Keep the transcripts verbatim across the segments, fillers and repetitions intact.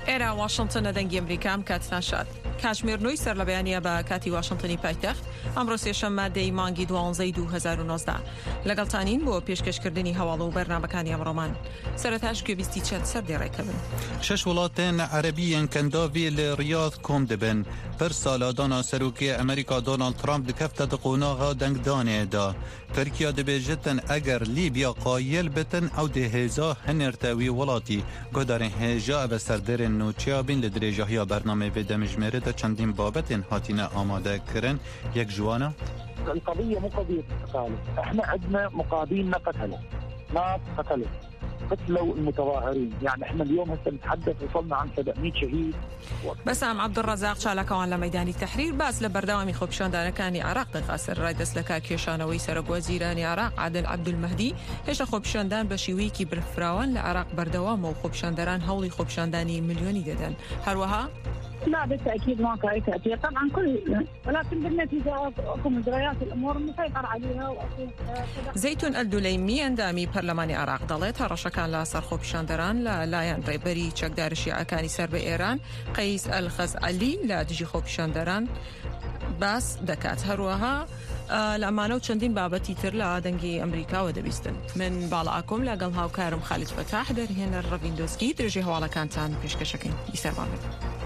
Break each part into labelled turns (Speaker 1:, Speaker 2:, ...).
Speaker 1: ئێرە واشنتن دەنگی ئەمریکام کاتناشات کاتژمێر سەر لە بەیانیە بە کاتی واشنتنی پایتەخت ئەمڕۆ سێشەممە دەی مانگی دوانزەی دوو هەزار و نۆزدە لەگەڵتانین بۆ پێشکەشکردنی هەواڵ و بەرنامەکانی ئەمڕۆمان. سەرەتاش گوێبیستی چەند سەردێڕێکە بن.
Speaker 2: شش وڵاتên عەرەبیên kendavê li Riyad kom dibin. Pir saladana Serokê Amerîka Donald Trump dikefte di qonaxa dengdanê da. Tirkiya dibêjitin eger Lîbya qayil bitin ew dê hêza hinirte wî welatî. Guhdarên hêja ev serderên nûçiya bin li dirêjahiya bernamê vê demijmêrê de çendîn babetên hatine amadekirin. Yek ji wan e
Speaker 3: القضية مو قضية قتال، احنا عندنا مقابلنا قتلوا، ناس قتلوا، قتلوا المتظاهرين، يعني احنا اليوم هسه نتحدث وصلنا عن سبعمية شهيد.
Speaker 1: بەسام عەبدوڕەزاق چالاکەوان لە مەیدانی تەحریر باس لە بەردەوامی خۆپیشاندانەکانی عێراق دەخاسن. ڕای دەست لە کار کێشانەوەی سەرۆکوەزیرانی عێراق عادل عەبدولمەهدی هێشتا خۆپیشاندان بە شێوەیەکی برفراوان لە عێراق بەردەوامە و خۆپیشاندەران هەوڵی خۆپیشاندانی ملیۆنی دەدەن. هەروەها
Speaker 4: لا بالتأكيد ما كان تأثير طبعا كل ولكن بالنتيجة أكو مجريات الأمور مسيطر عليها.
Speaker 1: زەیتون ئەلدولەیمی ئەندامی پەرلەمانی عێراق دەڵێت هەڕەشەکان لە سەر خۆپیشاندەران لە لایەن ڕێبەری چەکدار شیعەکانی سەر بە ئێران قەیس ئەلخەزعەلی لە دژی خۆپیشاندەران باس دەکات. هەروەها لە ئەمانە و چەندین بابەتی تر لە دەنگی ئەمریکاوە دەبیستن. من باڵا ئاکۆم لەگەڵ هاوکارم خالید فەتاح دەرهێنەر ڕەڤیندۆسکی درێژی هەواڵەکانتان پێشکەشەکەین. بیسەربانێت.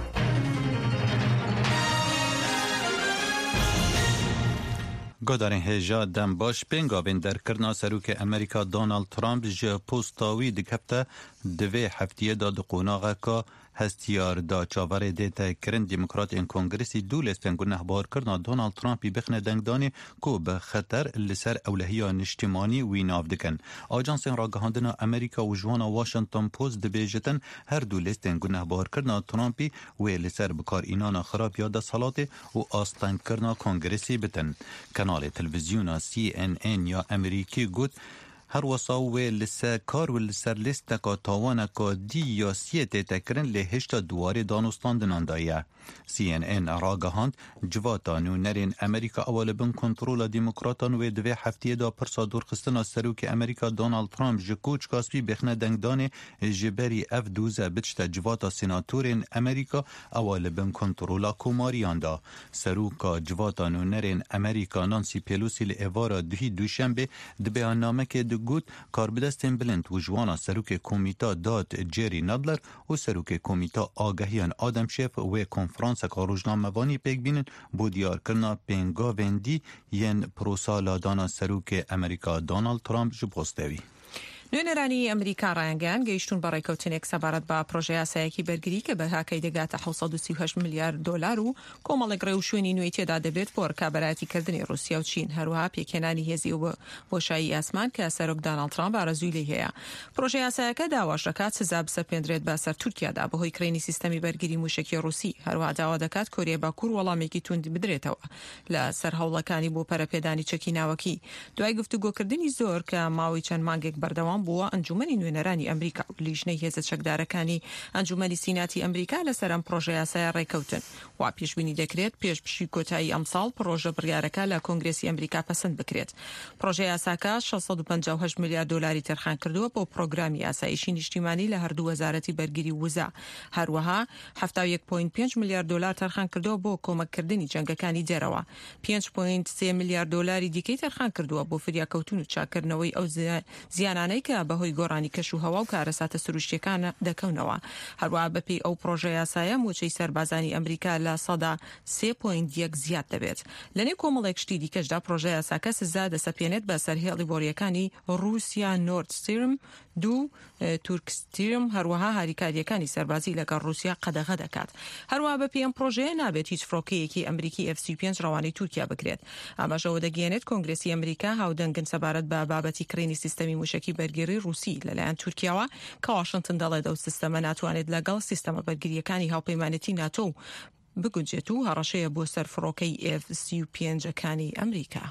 Speaker 2: Guhdarên hêja dem baş pêngavên derkirina Serokê Amerîka Donald Trump ji posta wî dikefte di vê heftiyê da di qonaxeka hestiyar da çavarê dê tekirin Demokratên Kongresî dû lêstên gunehbarkirina Donald Trumpî bixne dengdanê ku bi xeter li ser ewlehiya niştimanî wî nav dikin. Ajansên ragihandina Amerîka û ji wana Washington Post dibêjitin her dû lêstên gunehbarkirina Trumpî wê li ser bikarînana xirapiya desalatê û astengkirina Kongresî bitin. Kanalê televizyona C N N ya Amerîkî got her wesa wê li ser kar û li ser lîsteka tawaneka dî ya siyê tê tekirin lê hêşta duwarê danûstandinan da ye. C N N ragihand civata nûnerên Amerîka ew li bin kontrola demokratan wê di vê heftiyê da pirsa dûrxistina Serokê Amerîka Donald Trump ji koçka spî bixne dengdanê ji berî ev dûze bitişte civata senatörên Amerîka ew li bin kontrola komariyan da. Seroka civata nûnerên Amerîka Nancy Pelosi li êvara duhî dûşembê di beyannamekê di got karbidestên bilind û ji wana Serokê Komîta Dat Jerry Nadler û Serokê Komîta Agahiyan Adam Schiff wê konferanseka rojnamevanî pêk bînin bo diyarkirina pêngavên dî yên prosaladana Serokê Amerîka Donald Trump ji postewî.
Speaker 1: نوێنەرانی ئەمریکا ڕایانگەیان گەیشتون بە ڕێکەوتنێک سەبارەت بە پرۆژە یاسایەکی بەرگری کە بەهاکەی دەگاتە حەوت سەد و سی و هەشت میلیارد دۆلار و کۆمەڵێک ڕێ و شوێنی نوێی تێدا دەبێت بۆ ڕکابەرایەتیکردنی رووسیا و چین. هەروەها پێکهێنانی هێزی و بۆشایی ئاسمان کە سەرۆک دۆناڵد ترامپ ئارەزووی لێ هەیە. پرۆژە یاسایەکە داواش دەکات سزا بسەپێنرێت بە سەر تورکیادا بەهۆی کڕینی سیستەمی بەرگری موشکی رووسی. هەروەها داوا دەکات کۆریای باکوور وەڵامێکی توند بدرێتەوە لە سەر هەوڵەکانی بۆ پەرەپێدانی چەکی ناوەکی. دوای گفتوگۆکردنی زۆر کە ماوەی چەند مانگێک بەردەوام بووە ئەنجومەنی نوێنەرانی ئەمریکا و لیژنەی هێزە چەکدارەکانی ئەنجومەنی سیناتی ئەمریکا لەسەر ئەم پرۆژە یاسایە ڕێکەوتن. وا پێشبینی دەکرێت پێش پشی کۆتایی ئەم ساڵ پرۆژە بڕیارەکە لە کۆنگرێسی ئەمریکا پەسەند بکرێت. پرۆژە یاساکە شەش سەد و پەنجا و هەشت میلیارد دۆلاری تەرخان کردووە بۆ پرۆگرامی یاسایشی نیشتیمانی لە هەردوو وەزارەتی بەرگری وزا. هەروەها هەفتاد و یەک کۆمەڵ پێنج میلیارد دۆلار تەرخان کردووە بۆ کۆمەککردنی جەنگەکانی دەرەوە. پێنج کۆمەڵ سێ میلیارد دۆلاری دیکەی تەرخان کردووە بۆ فریاکەوتن و چاکردنەوەی ئەو زیانانەی کە بەهۆی گۆڕانی کەش و هەوا و کارەساتە سروشتیەکان دەکەونەوە. هەروەها بەپێی ئەو پرۆژە یاسایە موچەی سەربازانی ئەمریکا لە سەدا سێ کۆمەڵ یەک زیاد دەبێت. لەنێو کۆمەڵێک شتی دیکەشدا پرۆژە یاساکە سزا دەسەپێنێت بە سەرهێڵی بۆریەکانی رووسیا نۆرد ستریم دوو تورک ستریم هەروەها هاریکاریەکانی سەربازی لەگەڵ رووسیا قەدەغە دەکات. هەروەها بەپێی ئەم پرۆژەیە نابێت هیچ فڕۆکەیەکی ئەمریکی ئەف سی و پێنج ڕەوانەی تورکیا بکرێت. ئەمەشەوە دەگەێنێت کۆنگرێسی ئەمریکا هاودەنگن سەبارەت بە بابەتی کڕینی سیستەمی موشکی بەرگری رووسی لەلایەن تورکیاوە کە واشنتن دەڵێت ئەو سیستەمە ناتوانێت لەگەڵ سیستەمە بەرگریەکانی هاوپەیمانەتی ناتۆ بگونجێت و هەڕەشەیە بۆ سەر فڕۆکەی ئەف سی و پێنجەکانی ئەمریکا.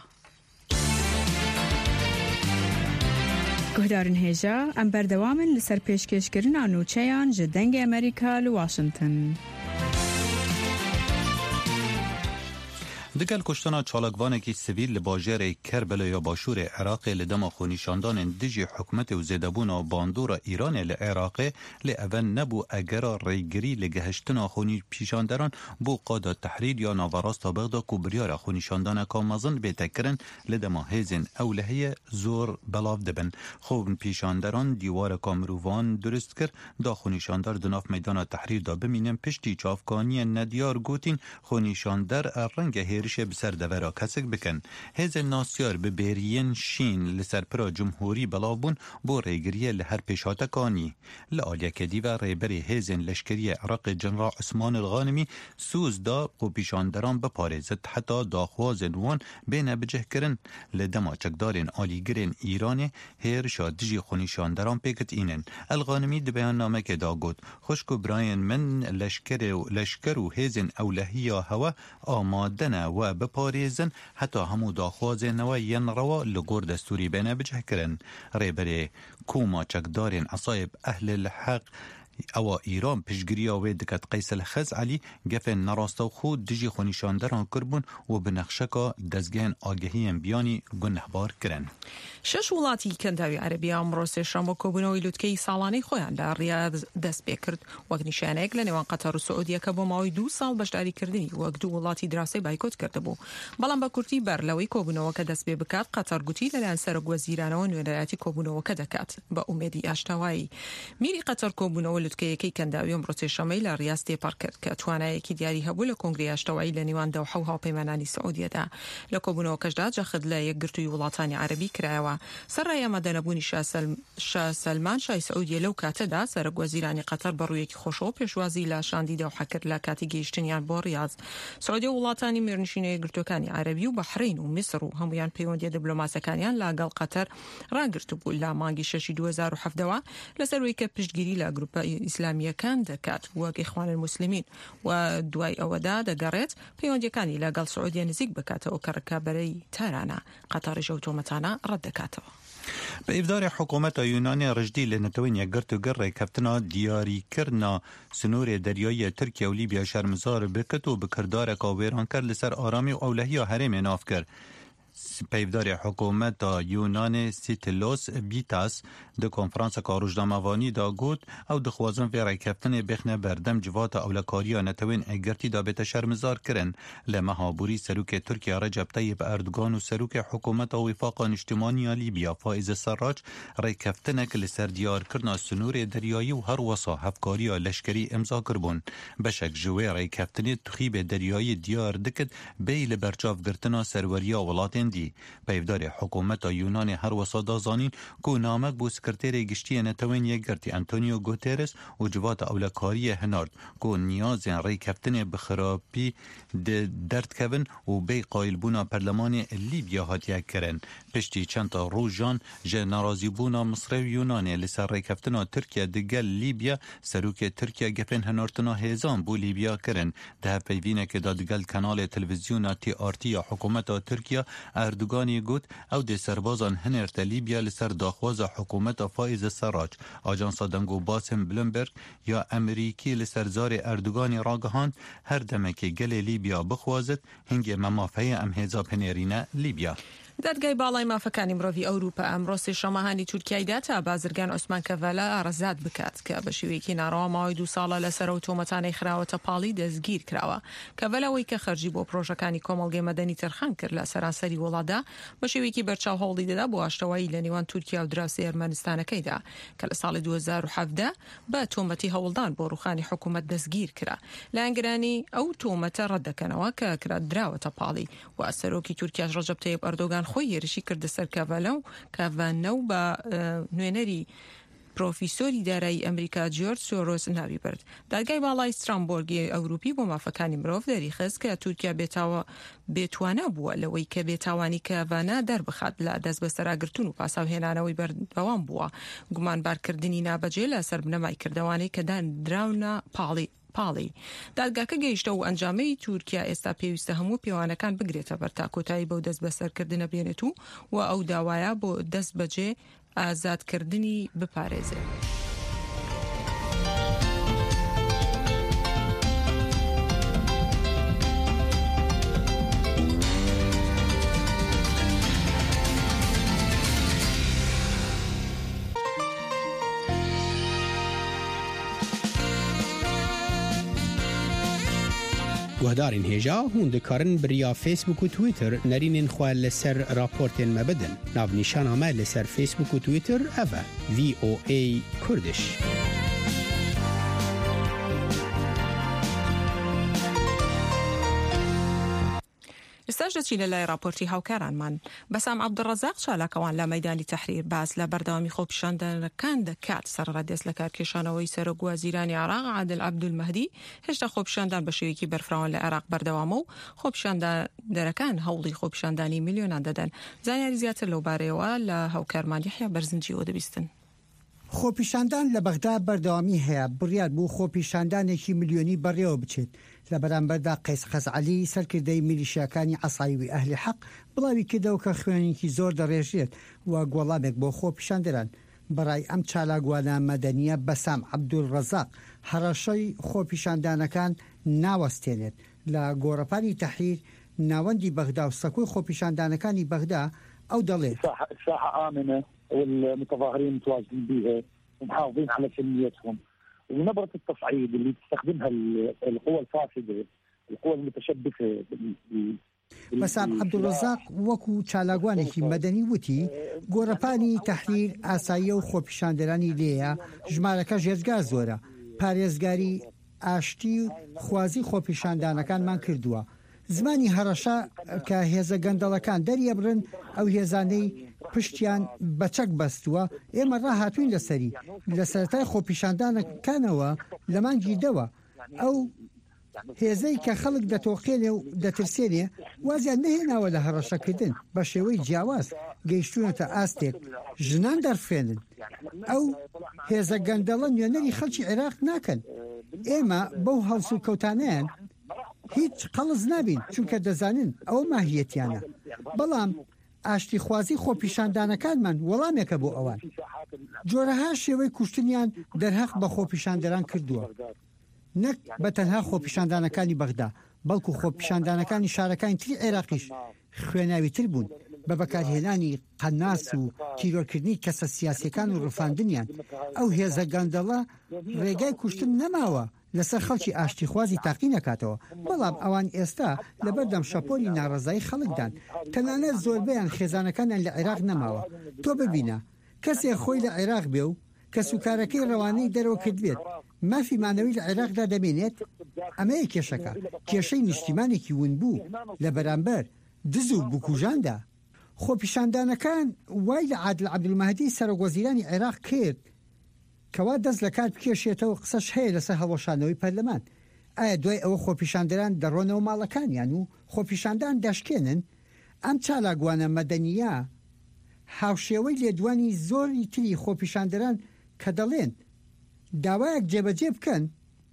Speaker 5: گوهدارن هێژە ئەم بەردەوامن لەسەر پێشکەشکردنا نوچەیان ji dengê Amerîka li Washington.
Speaker 2: دگل کشتنا چالاکوانکی سویل لباجر کربلا یا باشور عراق لدما خونیشاندان دجی حکومت و زیدبون و باندور ایران لعراق لأول نبو اگر ریگری لگهشتنا خونی پیشاندران بو قادة تحریر یا ناوراست بغدا کبریار خونیشاندان کامازن بیتکرن لدما هیزن اولهی زور بلاف دبن خوب پیشاندران دیوار کامروان درست کر دا خونیشاندار دناف میدان تحریر دا بمینن پشتی چافکانی ندیار گوتین خونیشاندر رنگ هیرش بسر دورا کسک بکن هیز ناسیار به بیرین شین لسر پرا جمهوری بلابون بو ریگریه لهر پیشاتکانی لآلیا کدی و ریبری هیزن لشکری عراق جنرال عثمان الغانمی سوز دا و پیشاندران بپارزد حتی داخواز وان بین بجه کرن لدما چکدارین آلیگرین ایران هیرشا دجی خونیشاندران پیکت اینن الغانمی دی بیان نامه که دا گود خوشکو براین من لشکر و لشکر و هیزن اولهی هوا آمادن و بپاریزن حتی همو داخوازن و ین روا لگور دستوری بینه بجه کرن ریبری کوما چکدارین عصایب اهل الحق او ایران پشگیری آوه دکت قیس الخز علی گفن نراستا خود دجی خونیشاندران کربون و بنخشکا دزگین آگهی بیانی گنهبار کرن.
Speaker 1: شش وڵاتی کەنداوی عەرەبی ئەمڕۆ سێشەمە بۆ کۆبوونەوەی لوتکەی ساڵانەی خۆیان لە ڕیاض دەست پێ کرد وەک نیشانەیەک لە نێوان قەتەر و سعودیە کە بۆ ماوەی دوو ساڵ بەشداریکردنی وەک دوو وڵاتی دراوسەی بایکۆت کردبوو. بەڵام بە کورتی بەر لەوەی کۆبوونەوەکە دەست پێ بکات قەتەر گوتی لەلایەن سەرۆکوەزیرانەوە نوێنەرایەتی کۆبوونەوەکە دەکات بە ئومێدی ئاشتەوایی. میری قەتەر کۆبوونەوە لوتکەیەکەی کەنداوی ئەمڕۆ سێشەمەی لە ڕیاض تێپەڕ کرد کە توانایەکی دیاری هەبوو لە کۆنگری ئاشتەوایی لە نێوان دەوحە و هاوپەیمانانی سعودیەدا. لە کۆبوونەوەکەشدا جەخت لە یەکگرتووی وڵاتانی عەرەبی کرایەوە. سەرڕای ئامادەنەبوونی شاه سلمان شای سعودیە لەو کاتەدا سەرۆکوەزیرانی قەتەر بەڕوویەکی خۆشەوە پێشوازی لە شاندی دەوحە کرد لە کاتی گەیشتنیان بۆ ڕیاض. سعودیە وڵاتانی مێرنشینە یەکگرتووەکانی عەرەبی و بەحرین و میسر و هەمویان پەیوەندیە دیبلۆماسیەکانیان لەگەڵ قەتەر ڕاگرتبوو لە مانگی شەشی دوو هەزار و حەڤدەوە لەسەرەوەی کە پشتگیری لە گروپە ئیسلامیەکان دەکات وەک ئیخوان الموسلیمین و دوای ئەوەدا دەگەڕێت پەیوەندیەکانی لەگەڵ سعودیە نزیک بکاتەوە کە ڕکابەرەی تارانە قەتەریش ئەو تۆمەتانە ڕەت دەکاتەوە.
Speaker 2: به افدار حکومت یونانی رجدی لنتوین یک گرت و گر ریکفتنا دیاری کرنا سنور دریایی ترکیه و لیبیا شرمزار بکت و بکردار که ویران کرد لسر آرامی و اولهی حرم ناف کرد. پیودار حکومت یونان سیتلوس بیتاس د کنفرانس کاروجنامه‌وانی دا گوت او د خوازن و ریکفتن بخنه بردم جوات اولکاریا نتوین اگرتی دا به شرمزار کرن لمهابوری سروک ترکیه رجب طیب اردوغان و سروک حکومت وفاق اجتماعی لیبیا فائز سراج ریکفتن کل سر دیار کرنا سنور دریایی و هر وسا هفکاری لشکری امضا کربون بشک جوی ریکفتن تخیب دریایی دیار دکت بیل برچاف گرتنا سروریا ولاتن دی پیودار حکومت یونان هر وسا دازانین کو نامک بو سکرتیر گشتی نتوین یک گرتی انتونیو گوترس و جوات اولکاری هنارد کو نیاز ریکفتن بخرابی درد کبن و بی قایل بونا پرلمان لیبیا هاتیه کرن پشتی چند تا روزان جه نرازی بونا مصر و یونان لسر ریکفتنا ترکیه دگل لیبیا سروک ترکیه گفن هنارتنا هزان بو لیبیا کرن ده پیوینه که دادگل کانال تلویزیون تی آرتی یا حکومت ترکیه اردوغانی گوت او ده سربازان هنرت لیبیا لسر داخواز حکومت فائز سراج آجانس دنگو باسم بلومبرگ یا امریکی لسرزار اردوغانی راگهاند هر دمه که گل لیبیا بخوازد هنگ ممافه ام هزا پنیرینه لیبیا.
Speaker 1: دادگای باڵای مافەکانی مرۆڤی ئەوروپا ئەمڕۆ سێشەمەهانی تورکیایدا تا بازرگان عوسمان کەڤەلە ئارەزاد بکات کە بە شێوەیەکی ناڕەوا ماوەی دوو ساڵە لەسەر ئەو تۆمەتانەی خراوەتە پاڵی دەستگیر کراوە. کەڤەلەوەی کە خەرجی بۆ پرۆژەکانی کۆمەڵگەی مەدەنی تەرخان کرد لە سەرانسەری وڵاتدا بە شێوەیەکی بەرچاو هەوڵی دەدا بۆ ئاشتەوایی لە نێوان تورکیا و دراوسێ ئەرمەنستانەکەیدا کە لە ساڵی دوو هەزار و حەڤدە بە تۆمەتی هەوڵدان بۆ ڕوخانی حکوومەت دەستگیر کرا. لە ئەنگرانی ئەو تۆمەتە ڕەت دەکەنەوە کە کرا دراوەتە پاڵی و سەرۆکی تورکیاش ڕەجەب تەیب ئەردۆغان خۆی هێرشی کرد سەر کەڤەلە و کەڤانە و بە نوێنەری پرۆفیسۆری دارایی ئەمریکا جۆرج سۆرۆس ناوی برد. دادگای باڵای سترامبۆرگی ئەوروپی بۆ مافەکانی مرۆڤ دەریخست کە تورکیا بێتاوە بێتوانە بووە لەوەی کە بێتاوانی کەڤانە دەربخات لە دەست بە سەراگرتون و پاساوهێنانەوەی بەردەوام بووە. گومانبارکردنی نابەجێ لە سەر بنەمای کردەوانەی کە دانراونە پاڵی پاڵی. دادگاکە گەیشتە و ئەنجامەی تورکیا ئێستا پێویستە هەموو پێوانەکان بگرێتە بەر تا کۆتایی بەو دەست بەسەرکردنە بێنێت و و ئەو داوایە بۆ دەست بەجێ ئازادکردنی بپارێزێت.
Speaker 6: گهدارین هجا هون دکارن بریا فیسبوک و تویتر نرینین خواه لسر راپورتین مبدن. ناو نشان آمه لسر فیسبوک و تویتر اوه وی او ای کردش.
Speaker 1: استاجدتي للاي رابورتي هاوكاران من بسام عبد الرزاق شالكوان لا ميدان تحرير باز لا بردامي خوب شاندن كان دكات سر ردس لكار كيشانوي سرق وزيران عراق عادل عبد المهدي هشتا خوب شاندن بشويكي برفراون لعراق بردوامو خوب شاندن دركان هولي خوب شانداني مليون ددن زانياري زياتر لو باري ولا هاوكارمان يحيى برزنجي ودبيستن
Speaker 7: خۆپیشاندان لە بەغدا بەردەوامی هەیە بڕیار بوو خۆپیشاندانێکی ملیۆنی بەڕێوە بچێت لە بەرامبەردا قەیس خەزعەلی سەرکردەی میلیشیاکانی عەسایوی ئەهلی حەق بڵاوی کردەوە کە خوێنێکی زۆر دەڕێژێت و گۆڵامێک بۆ خۆپیشاندەران بەڕای ئەم چالاگوانە مەدەنیە بەسام عەبدولڕەزاق هەڕەشەی خۆپیشاندانەکان ناوەستێنێت لە گۆڕەپانی تەحریر ناوەندی بەغدا و سەکۆی خۆپیشاندانەکانی بەغدا ئەو دەڵێت
Speaker 3: ساحة آمنة والمتظاهرين متواجدين بها ومحافظين على سلميتهم ونبرة التصعيد اللي تستخدمها القوى الفاسدة القوى المتشبثة.
Speaker 7: بەسام عەبدولڕەزاق وەکو چالاگوانێکی مەدەنی وتی گۆڕەپانی تەحریر ئاساییە و خۆپیشاندەرانی لێیە ژمارەکە ژێرجگا زۆرە پارێزگاری ئاشتی و خوازی خۆپیشاندانەکانمان کردووە زمانی هەڕەشە کە هێزە گەندەڵەکان دەریەبڕن ئەو هێزانەی پشتیان بەچەک بەستووە ئێمە ڕاهاتوین لەسەری لە سەرەتای خۆپیشاندانەکانەوە لە مانگی دەوە ئەو هێزەی کە خەڵک دەتۆقێنێ و دەترسێنێ وازیان نەهێناوە لە هەڕەشەکردن بە شێوەی جیاواز گەیشتوونەتە ئاستێک ژنان دەرفێنن ئەو هێزە گەندەڵە نوێنەری خەڵکی عێراق ناکەن ئێمە بەو هەڵس و کەوتانەیان هیچ قەڵز نابین چونکە دەزانن ئەوە ماهیەتیانە بەڵام ئاشتی خوازی خۆپیشاندانەکانمان وەڵامێکە بۆ ئەوان جۆرەها شێوەی کوشتنیان دەرهەق بە خۆپیشاندەران کردووە نەک بە تەنها خۆپیشاندانەکانی بەغدا بەڵکو خۆپیشاندانەکانی شارەکانی تری عێراقیش خوێناوی تر بوون بە بەکارهێنانی قەناس و تیرۆرکردنی کەسە سیاسیەکان و ڕفاندنیان ئەو هێزە گەندەڵە ڕێگای کوشتن نەماوە لەسەر خەڵکی ئاشتی خوازی تاقی نەکاتەوە بەڵام ئەوان ئێستا لەبەردەم شەپۆلی ناڕەزایی خەڵکدان تەنانەت زۆربەیان خێزانەکانیان لە عێراق نەماوە تۆ ببینە کەسێک خۆی لە عێراق بێ و کە سوکارەکەی ڕەوانەی دەرەوە کردوێت مافی مانەوی لە عێراقدا دەمێنێت ئەمەیە کێشەکە کێشەی نیشتیمانێکی ون بوو لە بەرامبەر دز و بکوژاندا خۆپیشاندانەکان وای لە عادل عەبدولمەهدی سەرۆکوەزیرانی عێراق کرد کەوا دەست لە کار بکێشێتەوە قسەش هەیە لەسەر هەڵەشانەوەی پەرلەمان ئایا دوای ئەوە خۆپیشاندەران دەڕۆنەوە ماڵەکانیان و خۆپیشاندان دەشکێنن ئەم چالاگوانە مەدەنیە هاوشێوەی لێدوانی زۆری تری خۆپیشاندەران کە دەڵێن داوایەک جێبەجێ بکەن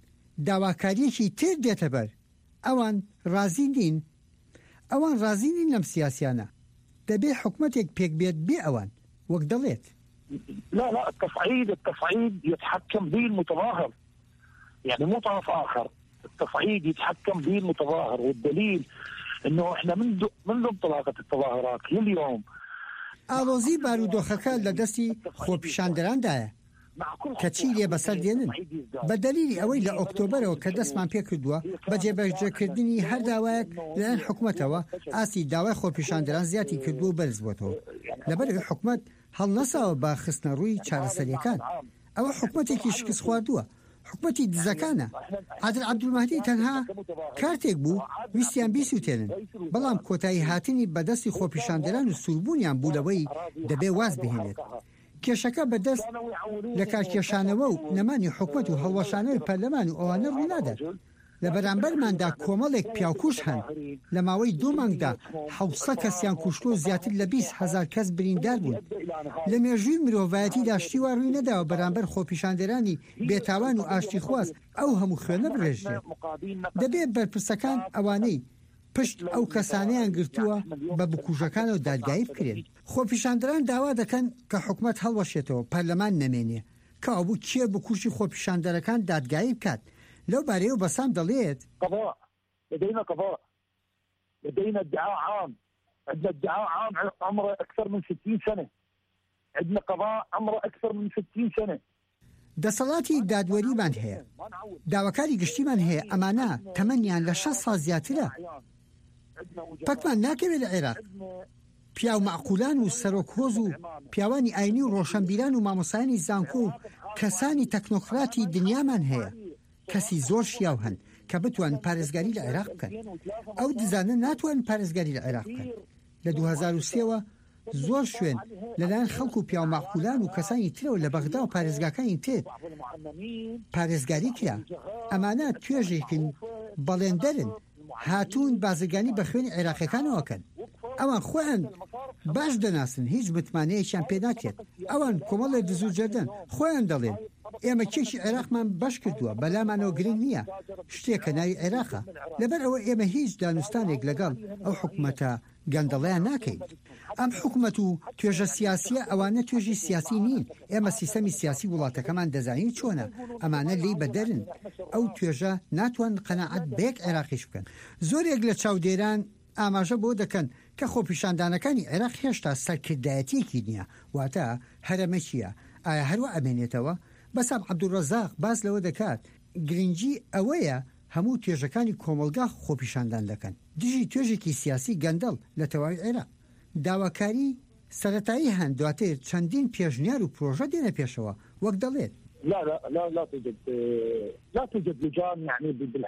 Speaker 7: داواکاریەکی تر دێتە بەر ئەوان ڕازی نین ئەوان ڕازی نین لەم سیاسیانە دەبێ حکومەتێک پێک بێت بێ ئەوان وەک دەڵێت
Speaker 3: لا لا التصعيد التصعيد يتحكم به المتظاهر يعني مو طرف آخر التصعيد يتحكم به المتظاهر والدليل انه احنا منذ منذ انطلاقة التظاهرات لليوم
Speaker 7: ئاڵۆزی بارودۆخەکە لە دەستی خۆپیشاندەراندایە کە چی لێ بەسەر دێنن بە دەلیلی ئەوەی لە ئۆکتۆبەرەوە کە دەستمان پێ کردووە بە جێبەجێکردنی هەر داوایەک لەلایەن حکومەتەوە ئاستی داوای خۆپیشاندەران زیاتی کردو و بەرز بۆتەوە لەبەرەوەی حکومەت هەڵ نەساوە بە خستنە ڕووی چارەسەریەکان ئەوە حکومەتێکی شکست خواردووە حکومەتی دزەکانە عادل عەبدولمەهدی تەنها کارتێک بوو ویستیان بیسووتێنن بەڵام کۆتایی هاتنی بەدەستی خۆپیشاندەران و سوربوونیان بوولەوەی دەبێ واز بهێنێت کێشەکە بەدەست لە کارکێشانەوە و نەمانی حکومەت و هەڵوەشانەوەی پەرلەمان و ئەوانە ڕوونادات لە بەرامبەرماندا کۆمەڵێک پیاوکوش هەن لە ماوەی دوو مانگدا حەوت کەسیان کوشتو زیاتر لە بیست هەزار کەس بریندار بوون لە مێژووی مرۆڤایەتیدا شتیوا ڕووی نەداوە بەرامبەر خۆپیشاندەرانی بێتاوان و ئاشتی خواز ئەو هەموو خوێنە بڕێژێت دەبێت بەرپرسەکان ئەوانەی پشت ئەو کەسانەیان گرتووە بە بکوژەکانەوە دادگایی بکرێن خۆپیشاندەران داوا دەکەن کە حکومەت هەڵوەشێتەوە پەرلەمان نەمێنێ کە ئەوبوو کێ بکوژی خۆپیشاندەرەکان دادگایی بکات لو باريو بسام دليت
Speaker 3: قضاء لدينا قضاء لدينا ادعاء عام عندنا ادعاء عام عمره أكثر من ستين سنة عندنا قضاء عمره أكثر من ستين سنة
Speaker 7: دەسەڵاتی دادوەریمان هەیە، داواکاری گشتیمان هەیە، ئەمانە تەمەنیان لە شەست ساڵ زیاترە. پەکمان ناکەوێت لە عێراق پیا و معقولان و سەرۆکهۆز و پیاوانی ئاینی و ڕۆشنبیران و مامۆسایانی زانکۆ و کەسانی تەکنۆکراتی دنیامان هەیە، کەسی زۆر شیاو هەن کە بتوان پارێزگاری لە عێراق بکەن. ئەو دزانە ناتوان پارێزگاری لە عێراق بکەن. لە دوو هەزار و سێەوە زۆر شوێن لەلایەن خەڵکو و پیا و معقولان و کەسانی ترەوە لە بەغدا و پارێزگاکانی تر پارێزگاری کرا. ئەمانە توێژێکن بەڵێندەرن، هاتوون بازرگانی بە خوێنی عێراقیەکانەوەکەن. ئەوان خۆیان باش دەناسن، هیچ متمانەیەکیان پێ ناکرێت. ئەوان کۆمەڵی دز و جەردەن خۆیان دەڵێن ئێمە کێشی عێراقمان باش کردووە، بەلامانەوە گرنگ نییە، شتێکە ناوی عێراقە. لەبەر ئەوە ئێمە هیچ دانوستانێک لەگەڵ ئەو حکومەتە گەندەڵیان ناکەین. ئەم حکومەت و توێژە سیاسیە ئەوانە توێژی سیاسی نین. ئێمە سیستەمی سیاسی وڵاتەکەمان دەزانین چۆنە، ئەمانە لی بەدەرن. ئەو توێژە ناتوان قەناعەت بەیەک عێراقیش بکەن. زۆرێک لە چاودێران ئاماژە بۆ دەکەن کە خۆپیشاندانەکانی عێراق هێشتا سەرکردایەتیەکی نییە، واتە هەرەمەکیە. ئایا هەروە ئەمێنێتەوە؟ بەسام عەبدوڕەزاق باس لەوە دەکات گرنگی ئەوەیە هەموو توێژەکانی کۆمەلگا خۆپیشاندان دەکەن. دژی توێژێکی سیاسی گەندەڵ لە تەواوی عێراق. داواکاری سەرەتایی هەن، دواتر چەندین پێشنیار و پرۆژە دێنە پێشەوە، وەک دەڵێت
Speaker 3: لا لا لا لا توجد لا توجد لجان يعني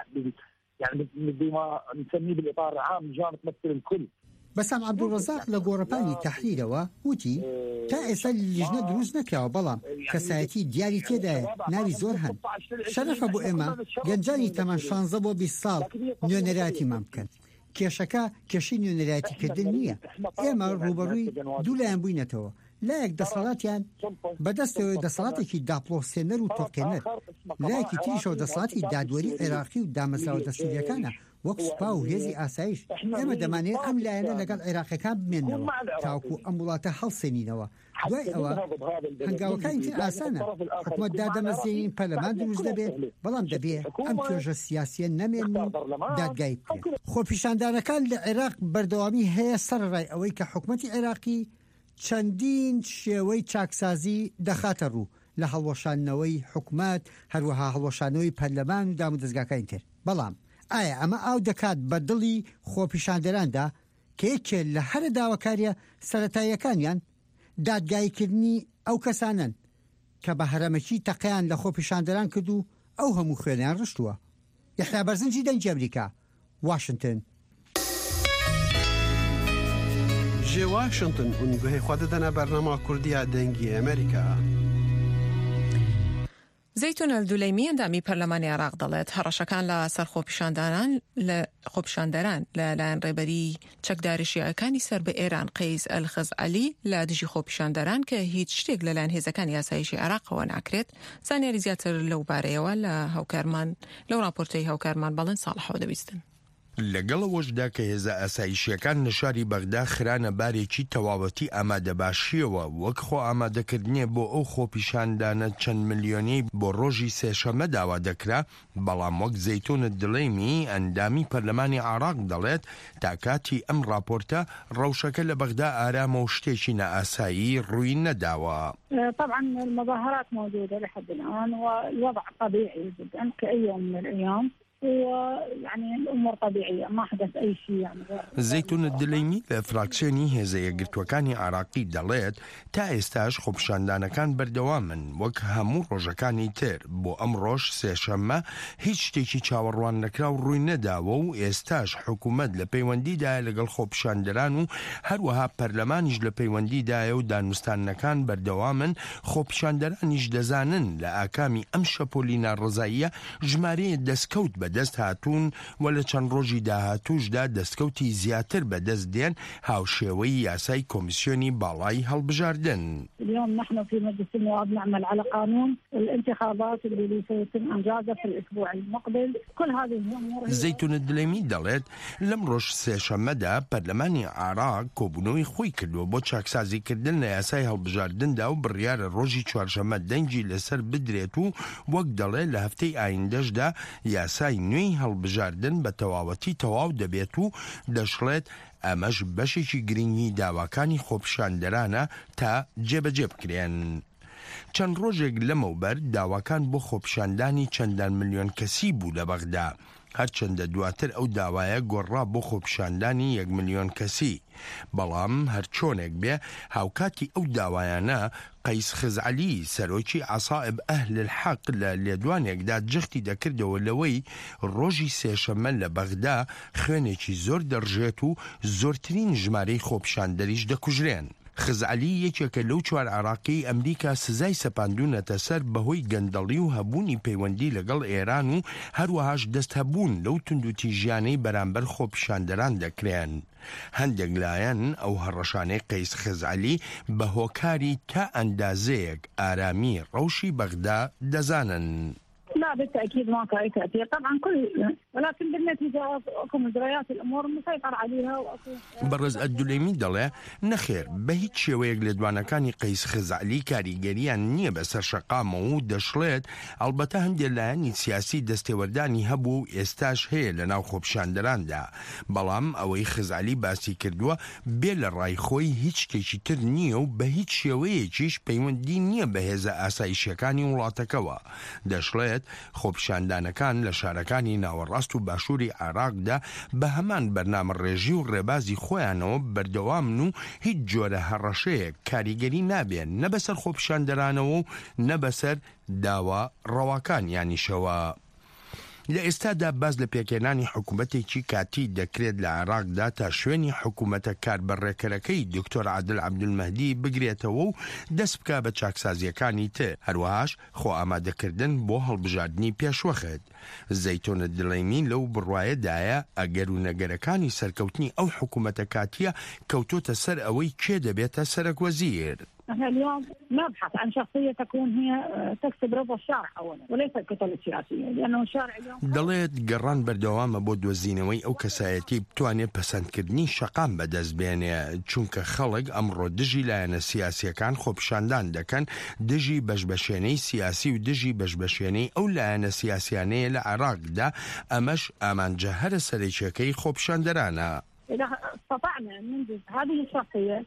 Speaker 3: يعني بما نسميه بالاطار العام لجان تمثل الكل.
Speaker 7: بەسام عەبدوڕەزاق لە گۆڕەپانی تەحریرەوە وتی تا ئێستا لیژنە دروست نەکراوە، بەڵام کەسایەتی دیاری تێدایە، ناوی زۆر هەن. شەرەفە بۆ ئێمە گەنجانی تەمەن شانزە بۆ بیست ساڵ نوێنەراتیمان بکەن. کێشەکە کێشی نوێنەراتیکردن نییە. ئێمە ڕوبەڕووی دوو لایەن بووینەتەوە. لایەک دەسەڵاتیان بەدەستەوەی دەسەڵاتێکی داپڵۆسێنەر و تۆقێنەر، لایەکی تریشەوە دەسەڵاتی دادوەری عێراقی و دامەزراوە دەسووریەکانە وەک سوپا و هێزی ئاسایش. ئێمە دەمانێت ئەم لایەنە لەگەڵ عێراقیەکان بمێنەوە تاوەکو ئەم وڵاتە هەڵسێنینەوە. دوای ئەوە هەنگاوەکانی تر ئاسانە، حکومەت دادەمەزرێنین، پەرلەمان دروست دەبێت، بەڵام دەبێت ئەم توێژە سیاسیە نەمێن و دادگای بکرێت. خۆپیشاندانەکان لە عێراق بەردەوامی هەیە سەرڕای ئەوەی کە حکومەتی عێراقی چەندین شێوەی چاکسازی دەخاتە ڕوو لە هەڵوەشانەوەی حکومەت، هەروەها هەڵوەشانەوەی پەرلەمان و دام و دەستگاکانی تر. بەڵام ئایا ئەمە ئاو دەکات بە دڵی خۆپیشاندەراندا کە یەکێ لە هەرە داواکاریە سەرەتاییەکانیان دادگایکردنی ئەو کەسانن کە بە هەرەمەکی تەقیان لە خۆپیشاندەران کرد و ئەو هەموو خوێنیان ڕشتووە؟ یەحیا بەرزنجی دەنگی ئەمریکا، واشنگتن.
Speaker 8: جێ واشنگتن هون گوهی خوا دەدەنە بەرنامە کوردیە دەنگی ئەمریکا.
Speaker 1: زەیتون ئەلدولەیمی ئەندامی پەرلەمانی عێراق دەڵێت هەڕەشەکان لە سەر خۆپیشاندانان لە خۆپیشاندەران لەلایەن ڕێبەری چەکداری شیعەکانی سەر بە ئێران قەیس ئەلخەزعەلی لە دژی خۆپیشاندەران کە هیچ شتێک لەلایەن هێزەکانی یاساییشی عێراقەوە ناکرێت. زانیاری زیاتر لەو بارەیەوە لە هاوکارمان لەو راپۆرتەی هاوکارمان بەڵێن ساڵحەوە دەبیستن.
Speaker 9: لەگەڵەوەشدا کە هێزە ئاسایشیەکان لە شاری بەغدا خرانە بارێکی تەواوەتی ئامادەباشیەوە وەک خۆ ئامادەکردنیە بۆ ئەو خۆپیشاندانە چەند ملیۆنی بۆ ڕۆژی سێشەمە داوا دەکرا، بەڵام وەک زەیتون ئەلدولەیمی ئەندامی پەرلەمانی عێراق دەڵێت تا کاتی ئەم راپۆرتە ڕەوشەکە لە بەغدا ئارامە و شتێکی نەئاسایی ڕووی نەداوە.
Speaker 4: طبعا المظاهرات موجودة لحد الآن والوضع طبيعي جدا كأي يوم من الأيام، ويعني الأمور طبيعية ما حدث أي شيء يعني.
Speaker 9: زەیتون ئەلدولەیمی لە فراکسیۆنی هێزە یەکگرتووەکانی عێراقی دەڵێت تا ئێستاش خۆپیشاندانەکان بەردەوامن وەک هەموو ڕۆژەکانی تر. بۆ ئەم ڕۆژ سێشەممە هیچ شتێکی چاوەڕوان نەکرا و ڕووی نەداوە و ئێستاش حکوومەت لە پەیوەندیدایە لەگەڵ خۆپیشاندەران و هەروەها پەرلەمانیش لە پەیوەندیدایە و دانوستانەکان بەردەوامن. خۆپیشاندەرانیش دەزانن لە ئاکامی ئەم شەپۆلی ناڕزاییە ژمارەیە دەستکەوت بە دەست هاتوون و لە چەند ڕۆژی داهاتووشدا دەستکەوتی زیاتر بەدەست دێن هاوشێوەی یاسای کۆمیسیۆنی باڵای هەڵبژاردن.
Speaker 4: اليوم نحن في مجلس النواب نعمل على قانون الانتخابات اللي سيتم إنجازه في الأسبوع المقبل. كل هذه الأمور.
Speaker 9: زەیتون ئەلدولەیمی دەڵێت لەم ڕۆژ سێشەممەدا پەرلەمانی عێراق کۆبوونەوەی خۆی کردووە بۆ چاکسازیکردن لە یاسای هەڵبژاردندا و بڕیارە ڕۆژی چوارشەممە دەنگی لەسەر بدرێت و وەک دەڵێت لە هەفتەی ئایندەشدا یاسای نوێی هەڵبژاردن بە تەواوەتی تەواو دەبێت و دەشڵێت ئەمەش بەشێکی گرنگی داواکانی خۆپیشاندەرانە تا جێبەجێ بکرێن. چەند ڕۆژێک لەمەوبەر داواکان بۆ خۆپیشاندانی چەندان ملیۆن کەسی بوو لە بەغدا. هەرچەندە دواتر ئەو داوایە گۆڕا بۆ خۆپیشاندانی یەک ملیۆن کەسی. بەڵام هەر چۆنێک بێ هاوکاتی ئەو داوایانە قەیس خزعەلی سەرۆکی عەسائب ئەهل الحەق لە لێدوانێکدا جەختی دەکردەوە لەوەی ڕۆژی سێشەممە لە بەغدا خوێنێکی زۆر دەڕژێت و زۆرترین ژمارەی خۆپیشاندەریش دەکوژرێن. خزعەلی یەکێکە لەو چوار عێراقی ئەمریکا سزای سەپاندوونەتە سەر بەهۆی گەندەڵی و هەبوونی پەیوەندی لەگەڵ ئێران و هەروەهاش دەست هەبوون لەو توندوتیژیانەی بەرامبەر خۆپیشاندەران دەکرێن. هەندێک لایەن ئەو هەڕەشانەی قەیس خزعەلی بە هۆکاری تا ئەندازەیەک ئارامی ڕەوشی بەغدا دەزانن.
Speaker 4: لا بالتأكيد ما كان تأثير طبعا كل ولكن بالنتيجة أكو مجريات الأمور مسيطر عليها وأكو
Speaker 9: بەڕێز ئەدولەیمی دەڵێ نەخێر بە هیچ شێوەیەک لێدوانەکانی قەیس خزعەلی کاریگەریان نییە بەسەر شەقامەوە و دەشڵێت ئەلبەتە هەندێک لایەنی سیاسی دەستێوەردانی هەبوو و ئێستاش هەیە لە ناو خۆپیشاندەراندا. بەڵام ئەوەی خزعەلی باسی کردووە بێ لە ڕای خۆی هیچ شتێکی تر نییە و بە هیچ شێوەیەکیش پەیوەندی نییە بە هێزە ئاسایشیەکانی وڵاتەکەوە. دەشڵێت خۆپیشاندانەکان لە شارەکانی ناوەڕاست و باشووری عێراقدا بە هەمان بەرنامە ڕێژی و ڕێبازی خۆیانەوە بەردەوامن و هیچ جۆرە هەڕەشەیەک کاریگەری نابێن نە بەسەر خۆپیشاندەرانەوە و نە بەسەر داوا ڕەواکان یانیشەوە. لە ئێستادا باز لە پێکێنانی حکوومەتێکی کاتی دەکرێت لە عێراقدا تا شوێنی حکوومەتە کاربەڕێکەرەکەی دکتۆر عادل عەبدولمەهدی بگرێتەوە و دەست بکا بە چاکسازیەکانی تر. هەروەهاش خۆ ئامادەکردن بۆ هەڵبژاردننی پێشوەخت. زەیتونە دڵەیمی لەو بڕوایەدایە ئەگەر و نەگەرەکانی سەرکەوتنی ئەو حکوومەتە کاتیە کەوتۆتە سەر ئەوەی کێ دەبێتە سەرۆکوەزیر.
Speaker 4: احنا اليوم نبحث عن شخصية تكون هي تكسب رضا الشارع أولا وليس الكتل السياسية لأنه الشارع اليوم
Speaker 9: دەڵێت گەڕان بەردەوامە بۆ دۆزینەوەی ئەو کەسایەتی بتوانێت پەسەندکردنی شەقام بەدەست بێنێ چونکە خەڵک ئەمڕۆ دژی لایەنە سیاسیەکان خۆپیشاندان دەکەن دژی بەشبەشێنەی سیاسی و دژی بەشبەشێنەی ئەو لایەنە سیاسیانەیە لە عێراقدا ئەمەش ئامانجە هەرە سەرەکیەکەی خۆپیشاندەرانە.
Speaker 4: إذا استطعنا أن ننجز هذه الشخصية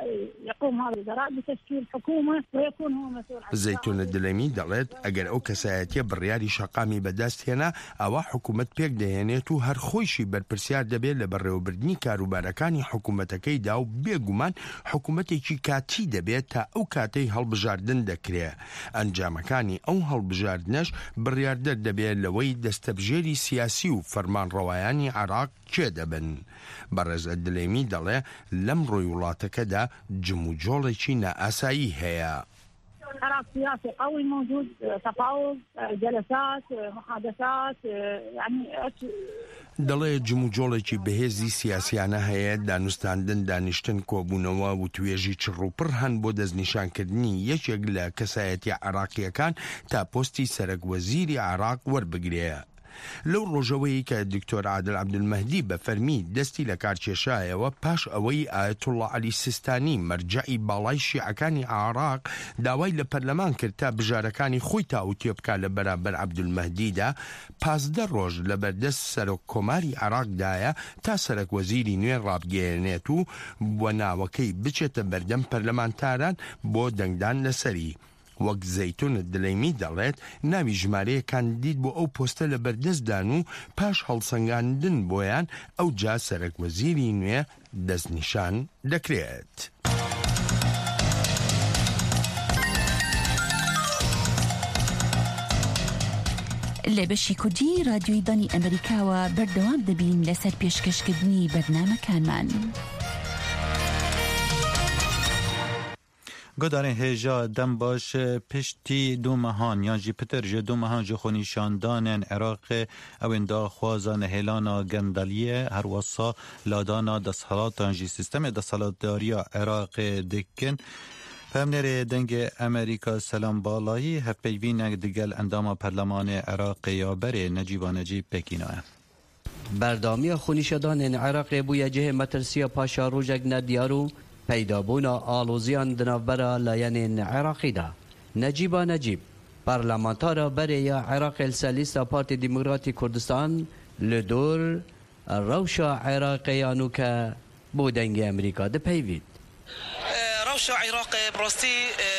Speaker 4: سيقوم هذا الوزراء بتشكيل حكومة ويكون هو مسؤول عن
Speaker 9: زەیتونە دڵەیمی دەڵێت ئەگەر ئەو کەسایەتیە بڕیاری شەقامی بەدەستهێنا ئەوە حکوومەت پێک دەهێنێت و هەر خۆیشی بەرپرسیار دەبێت لە بەڕێوەبردننی کاروبارەکانی حکوومەتەکەیدا و بێگومان حکوومەتێکی کاتی دەبێت تا ئەو کاتەی هەڵبژاردن دەکرێت. ئەنجامەکانی ئەو هەڵبژاردنەش بڕیاردەر دەبێت لەوەی دەستەبژێری سیاسی و فەرمانڕەوایانی عێراق کێ دەبن. بەڕێز ئەدولەیمی دەڵێ لەم ڕۆی وڵاتەکەدا جم و جۆڵێکی نائاسایی هەیە.
Speaker 4: خراب سياسي قوي موجود تفاوض جلسات محادثات يعني
Speaker 9: دەڵێ جم و جۆڵێکی بەهێزی سیاسیانە هەیە دانوستاندن دانیشتن کۆبوونەوە و توێژی چڕوپڕ هەن بۆ دەستنیشانکردنی یەکێک لە کەسایەتی عێراقیەکان تا پۆستی سەرۆکوەزیری عێراق وەربگرێ. لەو ڕۆژەوەی کە دکتۆر عادل عەبدولمەهدی بە فەرمی دەستی لە کارکێشایەوە پاش ئەوەی ئایەتوڵڵا عەلی سیستانی مەرجەعی باڵای شیعەکانی عێراق داوای لە پەرلەمان کرد تا بژارەکانی خۆی تاوتێ بکات لە بەرامبەر عەبدولمەهدیدا پازدە ڕۆژ لە بەردەست سەرۆک کۆماری عێراقدایە تا سەرۆکوەزیری نوێ ڕابگەێنێت و بۆ ناوەکەی بچێتە بەردەم پەرلەمانتاران بۆ دەنگدان لەسەری. وەک زەیتونە دڵەیمی دەڵێت ناوی ژمارەیەکان دیت بۆ ئەو پۆستە لە بەردەستدان و پاش هەڵسەنگاندن بۆیان ئەو جا سەرۆکوەزیری نوێ دەستنیشان دەکرێت.
Speaker 10: لە بەشی کوردی رادیۆی دانی ئەمریکاوە بەردەوام دەبین لەسەر پێشکەشکردنی بەرنامەکانمان.
Speaker 2: گۆدارên hêja dem baş piştî du mehan yan jî pitir ji du mehan ji xwenîşandanên Iraqê ew ên daxwaza nehêlana gendeliyê her wesa ladana desthelatan jî sistemê desthilatdariya Iraqê dikin. Pemnerê dengê Amerîka Selam Balayî hevpeyvînek digel endama Perlemanê Iraqê ya berê Necîba Necîb Pekînayê.
Speaker 11: بەردامیە خونیشەدانên Iraqê bûye cihê metirsiya paşa rojek nediyar û peydabûna aloziyan di navbera layenên Iraqî da. Necîba Necîb, parlamentara berê ya Iraqê li ser lîsta Partî Demokratîk Kurdistan li dor rewşa Iraqê ya nû ke بۆ dengê Amerîka dipeyvît.
Speaker 12: Rewşa Iraqê bi rastî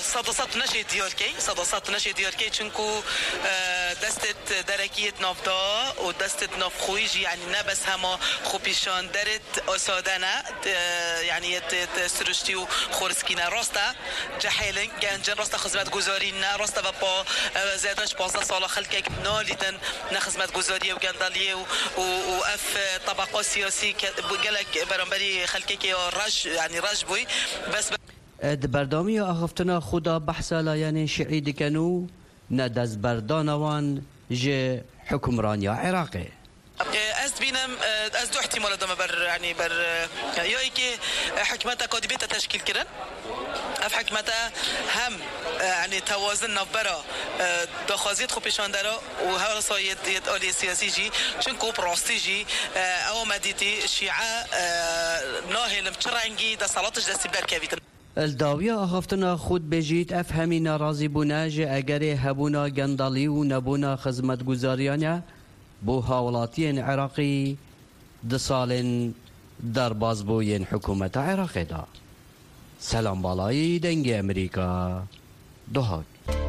Speaker 12: صدصات نشي ديالكي صدصات نشي ديالكي چونكو دستت دركيت نافدا و دستت ناف خويجي يعني نبس هما خوبيشان درت أسادنا يعني سرشتي و خورسكينا راستا جحيلن جنجن راستا خدمت گزارينا راستا با زادش پانزده سال خلقك ناليدن نخدمت گزاري و گنداليه و اف طبقات سياسي قالك برانبري خلقك رج يعني رج بوي بس
Speaker 11: اد بردامی آخفتنا خدا بحثا لایان شیعی دکنو ندز بردانوان جه حکمرانی عراقی
Speaker 12: از بینم از دو احتمال دم بر يعني بر یا اینکه حکمت کادیبیت تشکیل کردن اف حکمت هم يعني توازن نبرا دخازیت خوب پیشان داره و هر سایت آلی سیاسی جی چون کوپ راستی جی او مدیتی شیعه ناهلم چرنگی د صلاتش دستی برکویتن
Speaker 11: الداویه آخفتنا خود بجید افهمی ناراضی بونا جه اگر هبونا گندالی و نبونا خدمت گزاریانه بو هاولاتی عراقی ده سال در بازبوین حکومت عراقی دا سلام بالای دنگ امریکا دوهاک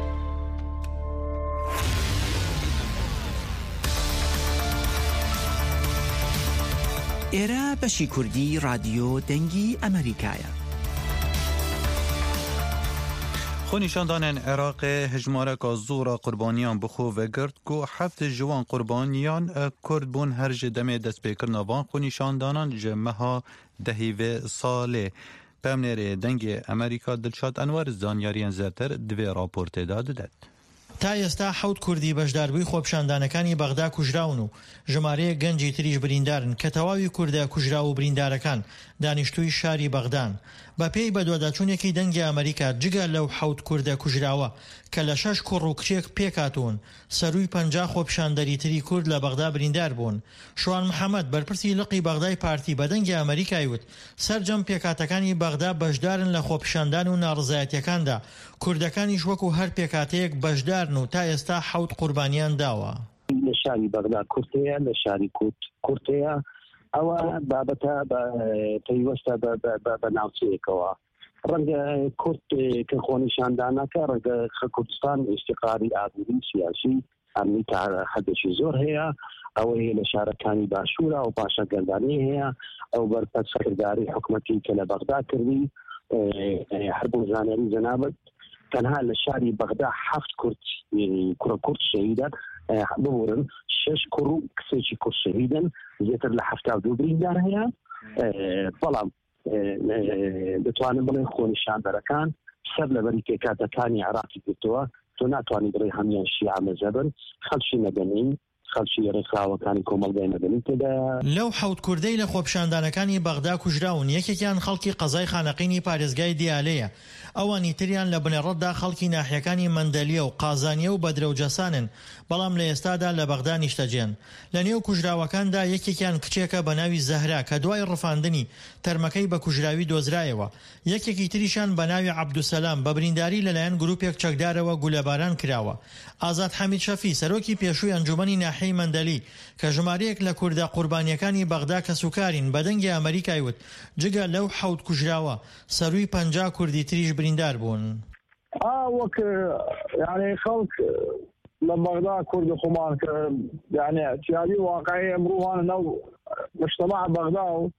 Speaker 13: ئێرە بەشی کوردی رادیۆ دەنگی ئەمریکایە.
Speaker 2: خونیشاندان عراق هجمارک زورا قربانیان بخو و گرد گو هفت جوان قربانیان کرد بون هر جدم دست پیکر نوان خونیشاندانان جمعها دهیو ساله پمنر دنگ امریکا دلشاد انوار زانیاریان زرتر دوی راپورت داد داد.
Speaker 14: تا ئێستا حەوت کوردی بەشداربووی خۆپیشاندانەکانی بەغدا کوژراون و ژمارەیە گەنجی تریش بریندارن کە تەواوی کوردە کوژرا و بریندارەکان دانیشتووی شاری بەغدان بە پێی بەدواداچوونێکی دەنگی ئەمریکا جگە لەو حەوت کوردە کوژراوە کە لە شەش کوڕ و کچێک پێکاتون سەرووی پەنجا خۆپیشاندەری تری کورد لە بەغدا بریندار بوون. شوان محەممەد بەرپرسی لقی بەغدای پارتی بە دەنگی ئەمریکای وت سەرجەم پێکاتەکانی بەغدا بەشدارن لە خۆپیشاندان و ناڕزایەتیەکاندا کوردەکانیش وەکو هەر پێکاتەیەک بەشدارن و تا ئێستا حەوت قوربانیان داوە.
Speaker 3: لە شاری بەغدا کورتەیە لە شاری کورتەیە ئەوە بابەتە پەیوەستە بە ناوچەیەکەوە ڕەنگە کورد کە خۆنیشاندانەکە ڕەنگە کوردستان ئیشتیقاری ئابووری سیاسی ئەمنی تا حەدێکی زۆر هەیە ئەوە هەیە لە شارەکانی باشوورە و پاشە گەندانی هەیە ئەو بەرپەت سەکرداری حکومەتی کە لە بەغدا کردی هەر بۆ زانیاری جەنابەت تەنها لە شاری بەغدا حەفت کورد کوڕە کورد شەهیدە ببورن شش کوڕ و کچێکی کورد شەهیدن زیاتر لە هەفتا و دوو بریندار هەیە بەڵام دەتوانم بڵێن خۆنیشاندەرەکان سەر لەبەری پێکاتەکانی عراقی گرتووە تۆ ناتوانانی بڵێ هەمیان شیعە مەزهبن خەڵکی مەدەنین خەڵکی ڕێکخراوەکانی کۆمەڵگەی مەدەنی تێدا.
Speaker 14: لەو حەوت کوردەی لە خۆپیشاندانەکانی بەغدا کوژراون یەکێکیان خەڵکی قەزای خانەقینی پارێزگای دیالەیە ئەوانی تریان لە بنێڕەتدا خەڵکی ناحیەکانی مەندەلیە و قازانیە و بەدرە و جەسانن بەڵام لە ئێستادا لە بەغدا نیشتەجێن. لە نێو کوژراوەکاندا یەکێکیان کچێکە بە ناوی زەهرا کە دوای ڕفاندنی تەرمەکەی بە کوژراوی دۆزرایەوە یەکێکی تریشان بە ناوی عەبدوسەلام بە برینداری لەلایەن گروپێک چەکدارەوە گولەباران کراوە. ئازاد حەمید شەفی سەرۆکی پێشووی ئەنجومەنی ناحیەی مەندەلی کە ژمارەیەک لە کوردە قوربانیەکانی بەغدا کە سوکارین بە دەنگی ئەمریکای وت جگە لەو حەوت کوژراوە سەرووی پەنجا کوردی تریش بریندار بوون.
Speaker 15: وەک یعنی خەڵک لە بەغدا کوردی خۆمان کە یعنی احتیاجی واقعی ئەمڕۆوانە نەو مجتمع بەغدا و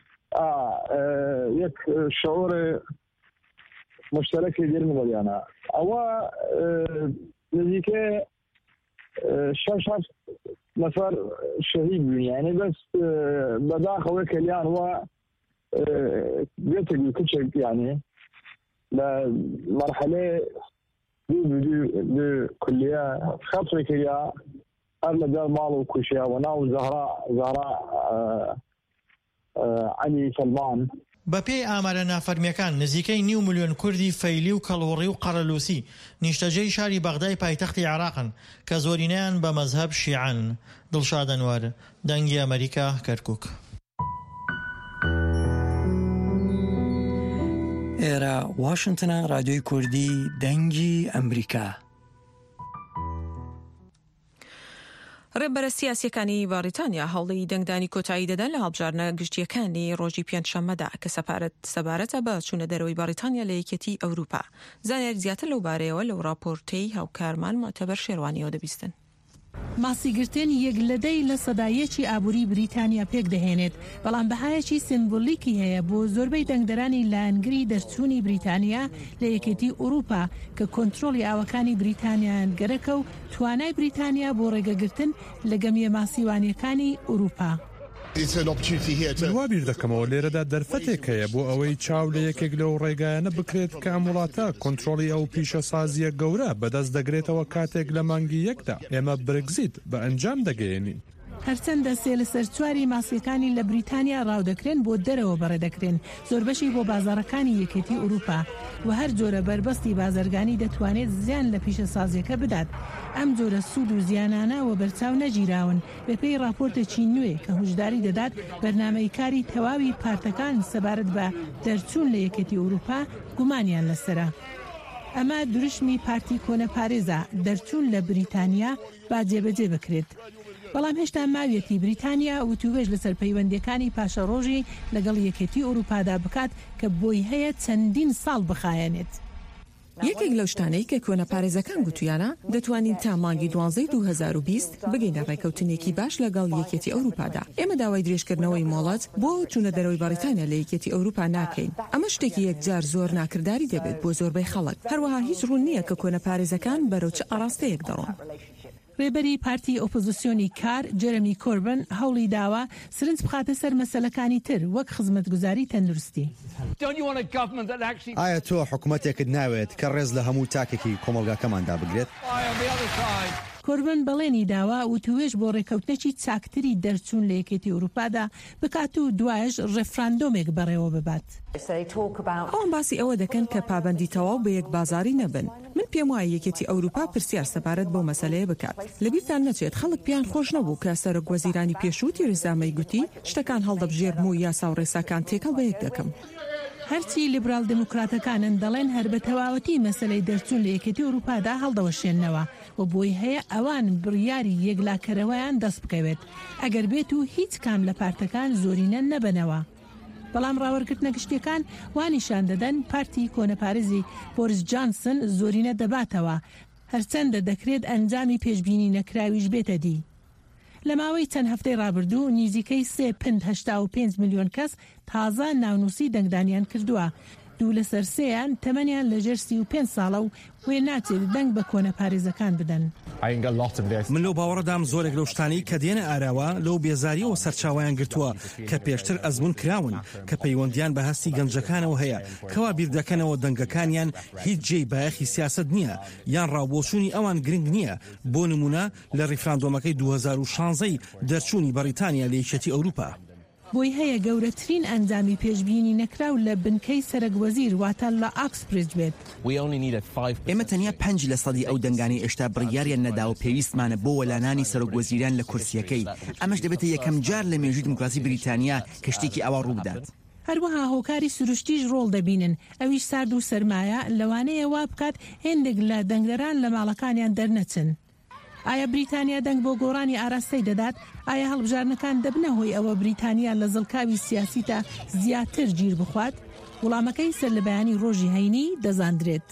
Speaker 15: یەک شعور مشترکی دێرمە بەڵیانە ئەوە نزیکەی شش هەفت نفر شهید بوون یعنی بس بەداخەوە کەلیان وە بێتێکی کچێک یعنی لە مەرحەلەی دوو کلیە خەڵکی کردیا هەر لەگەڵ ماڵ و کوشیاوە ناو زەهرا زەهرا عەلی سەلمان.
Speaker 14: بە پێی ئامارە نافەرمیەکان نزیکەی نیو ملیۆن کوردی فەیلی و کەڵوڕی و قەرەلووسی نیشتەجێی شاری بەغدای پایتەختی عێراقن کە زۆرینەیان بە مەزهەب شیعەن. دڵشاد ئەنوار دەنگی ئەمریکا کەرکووک.
Speaker 13: ئێرە واشنگتنە رادیۆی کوردی دەنگی ئەمریکا.
Speaker 1: ڕێبەرە سیاسیەکانی باریتانیا هەوڵی دەنگدانی کۆتایی دەدەن لە هەڵبژارنە گشتیەکانی ڕۆژی پێنجشەممەدا کە سەپارەت سەبارەتە بە چوونە دەرەوەی باریتانیا لە یەکێتی ئەوروپا. زانیاری زیاتر لەو بارەیەوە لەو راپۆرتەی هاوکارمان معتەبەر شێروانیەوە دەبیستن.
Speaker 16: ماسیگرتن یەک لەدەی لە سەدایەکی ئابووری بریتانیا پێک دەهێنێت، بەڵام بەهایەکی سیمبۆلیکی هەیە بۆ زۆربەی دەنگدەرانی لایەنگری دەرچوونی بریتانیا لە یەکێتی ئەوروپا کە کۆنترۆلی ئاوەکانی بریتانیان گەرەکە و توانای بریتانیا بۆ ڕێگەگرتن لە گەمیە ماسیوانیەکانی ئەوروپا.
Speaker 17: من وا بیر دەکەمەوە لێرەدا دەرفەتێک هەیە بۆ ئەوەی چاو لە یەکێک لەو ڕێگایانە بکرێت کە ئەم وڵاتە کۆنترۆلی ئەو پیشە سازیە گەورە بەدەست دەگرێتەوە کاتێک لە مانگی یەکدا ئێمە برگزیت بە ئەنجام دەگەیەنین.
Speaker 16: هەرچەندە سێ لە سەر چواری ماسیەکانی لە بریتانیا ڕاودەکرێن بۆ دەرەوە بەڕێدەکرێن، زۆربەشی بۆ بازاڕەکانی یەکێتی ئەوروپا و هەر جۆرە بربەستی بازرگانی دەتوانێت زیان لە پیشە سازیەکە بدات. ئەم جۆرە سوود و زیانانە و بەرچاو نەگیراون بەپێی راپۆرتێکی نوێ کە هوشداری دەدات بەرنامەی کاری تەواوی پارتەکان سەبارەت بە دەرچوون لە یەکێتی ئەوروپا گومانیان لەسرە. ئەمە دروشمی پارتی کۆنە پارێزە دەرچوون لە بریتانیا با جێبەجێ بکرێت. بەڵام هێشتا ماویەتی بریتانیا وتوێژ لەسەر پەیوەندیەکانی پاشە ڕۆژی لەگەڵ یەکێتی ئەوروپادا بکات کە بۆی هەیە چەندین ساڵ بخایەنێت.
Speaker 1: یەکێک لەو شتانەی کە کۆنە پارێزەکان گوتویانە دەتوانین تا مانگی دوانزەی دوو هەزار و بیست بگەینە ڕێکەوتنێکی باش لەگەڵ یەکێتی ئەوروپادا. ئێمە داوای درێژکردنەوەی مۆڵەت بۆ چوونە دەرەوەی باریتانیا لە یەکێتی ئەوروپا ناکەین. ئەمە شتێکی یەکجار زۆر ناکرداری دەبێت بۆ زۆربەی خەڵک. هەروەها هیچ ڕوون نییە کە کۆنە پارێزەکان بەرەو چ ئاراستەیەک دەڕۆن.
Speaker 16: ڕێبەری پارتی ئۆپۆزیسیۆنی کار جەرەمی کۆربن هەوڵی داوە سرنج بخاتە سەر مەسەلەکانی تر وەک خزمەتگوزاری تەندروستی.
Speaker 18: ئایا تۆ حکوومەتێکت ناوێت کە ڕێز لە هەموو تاکێکی کۆمەلگاکەماندا بگرێت؟
Speaker 16: کۆربن بەڵێنی داوا و توێژ بۆ ڕێکەوتنێکی چاکتری دەرچوون لە یەکێتی ئەوروپادا بکات و دوایش ڕێفراندۆمێک بەڕێوە ببات.
Speaker 1: ئەوان باسی ئەوە دەکەن کە پابەندی تەواو بە یەک بازاری نەبن. من پێم وایە یەکێتی ئەوروپا پرسیار سەبارەت بۆ مەسەلەیە بکات. لەبیرتان نەچێت خەڵک پیان خۆش نەبوو کە سەرۆک وەزیرانی پێشووتی ڕێزامەی گوتی شتەکان هەڵدەبژێرم و یاسا و ڕێساکان تێکەڵ بە یەک دەکەم.
Speaker 16: هەرچی لیبرال دموکراتەکانن دەڵێن هەر بە تەواوەتی مەسەلەی دەرچوون لە یەکێتی ئەوروپادا هەڵدەوەشێننەوە و بۆی هەیە ئەوان بڕیاری یەکلاکەرەوەیان دەست بکەوێت ئەگەر بێت و هیچ کام لە پارتەکان زۆرینە نەبنەوە. بەڵام ڕاوەرگرتنە گشتیەکان وانیشان دەدەن پارتی کۆنەپارێزی بۆریس جانسن زۆرینە دەباتەوە، هەرچەندە دەکرێت ئەنجامی پێشبینی نەکراویش بێتە دی. لە ماوەی چەند هەفتەی ڕابردوو نزیکەی سێ پند هەشتا و پێنج میلیۆن کەس تازە ناونووسی دەنگدانیان کردووە. دوو لەسەر سێیان تەمەنیان لەژێر سی و پێنج ساڵە و وێ ناچێت دەنگ بە کۆنە پارێزەکان بدەن.
Speaker 19: من لەو باوەڕدام زۆرێک لەو شتانی کە دێنە ئاراوە لەو بێزاریەوە سەرچاویان گرتووە کە پێشتر ئەزمون کراون کە پەیوەندیان بە هەستی گەنجەکانەوە هەیە کەوا بیردەکەنەوە دەنگەکانیان هیچ جێی بایەخی سیاست نییە یان ڕاوبۆچوونی ئەوان گرنگ نییە. بۆ نمونە لە ڕیفراندۆمەکەی دوو هەزار و شانزەی دەرچوونی بەریتانیا لە یەکێتی ئەوروپا.
Speaker 16: بۆی هەیە گەورەترین ئەنجامی پێشبینی نەکراو لە بنکەی سەرۆکوەزیر واتە لە ئاکسبریج بێت.
Speaker 13: ئێمە تەنیا پەنج لە سەدی ئەو دەنگانی ئێشتا بڕیاریان نەدا و پێویستمانە بۆ وەلانانی سەرۆکوەزیران لە کورسیەکەی. ئەمەش دەبێتە یەکەم جار لە مێژووی دموکراسی بریتانیا کە شتێکی ئەوە ڕوو بدات.
Speaker 16: هەروەها هۆکاری سروشتیش ڕۆڵ دەبینن. ئەویش سارد و سەرمایە لەوانەیە وا بکات هێندێک لە دەنگدەران لە ماڵەکانیان دەرنەچن. ئایا بریتانیا دەنگ بۆ گۆڕانی ئاراستەی دەدات؟ ئایا هەڵبژارنەکان دەبنە هۆی ئەوە بریتانیا لە زڵکاوی سیاسیتە زیاتر گیر بخوات؟ وڵامەکەی سەر لە بەیانی ڕۆژی هەینی دەزاندرێت.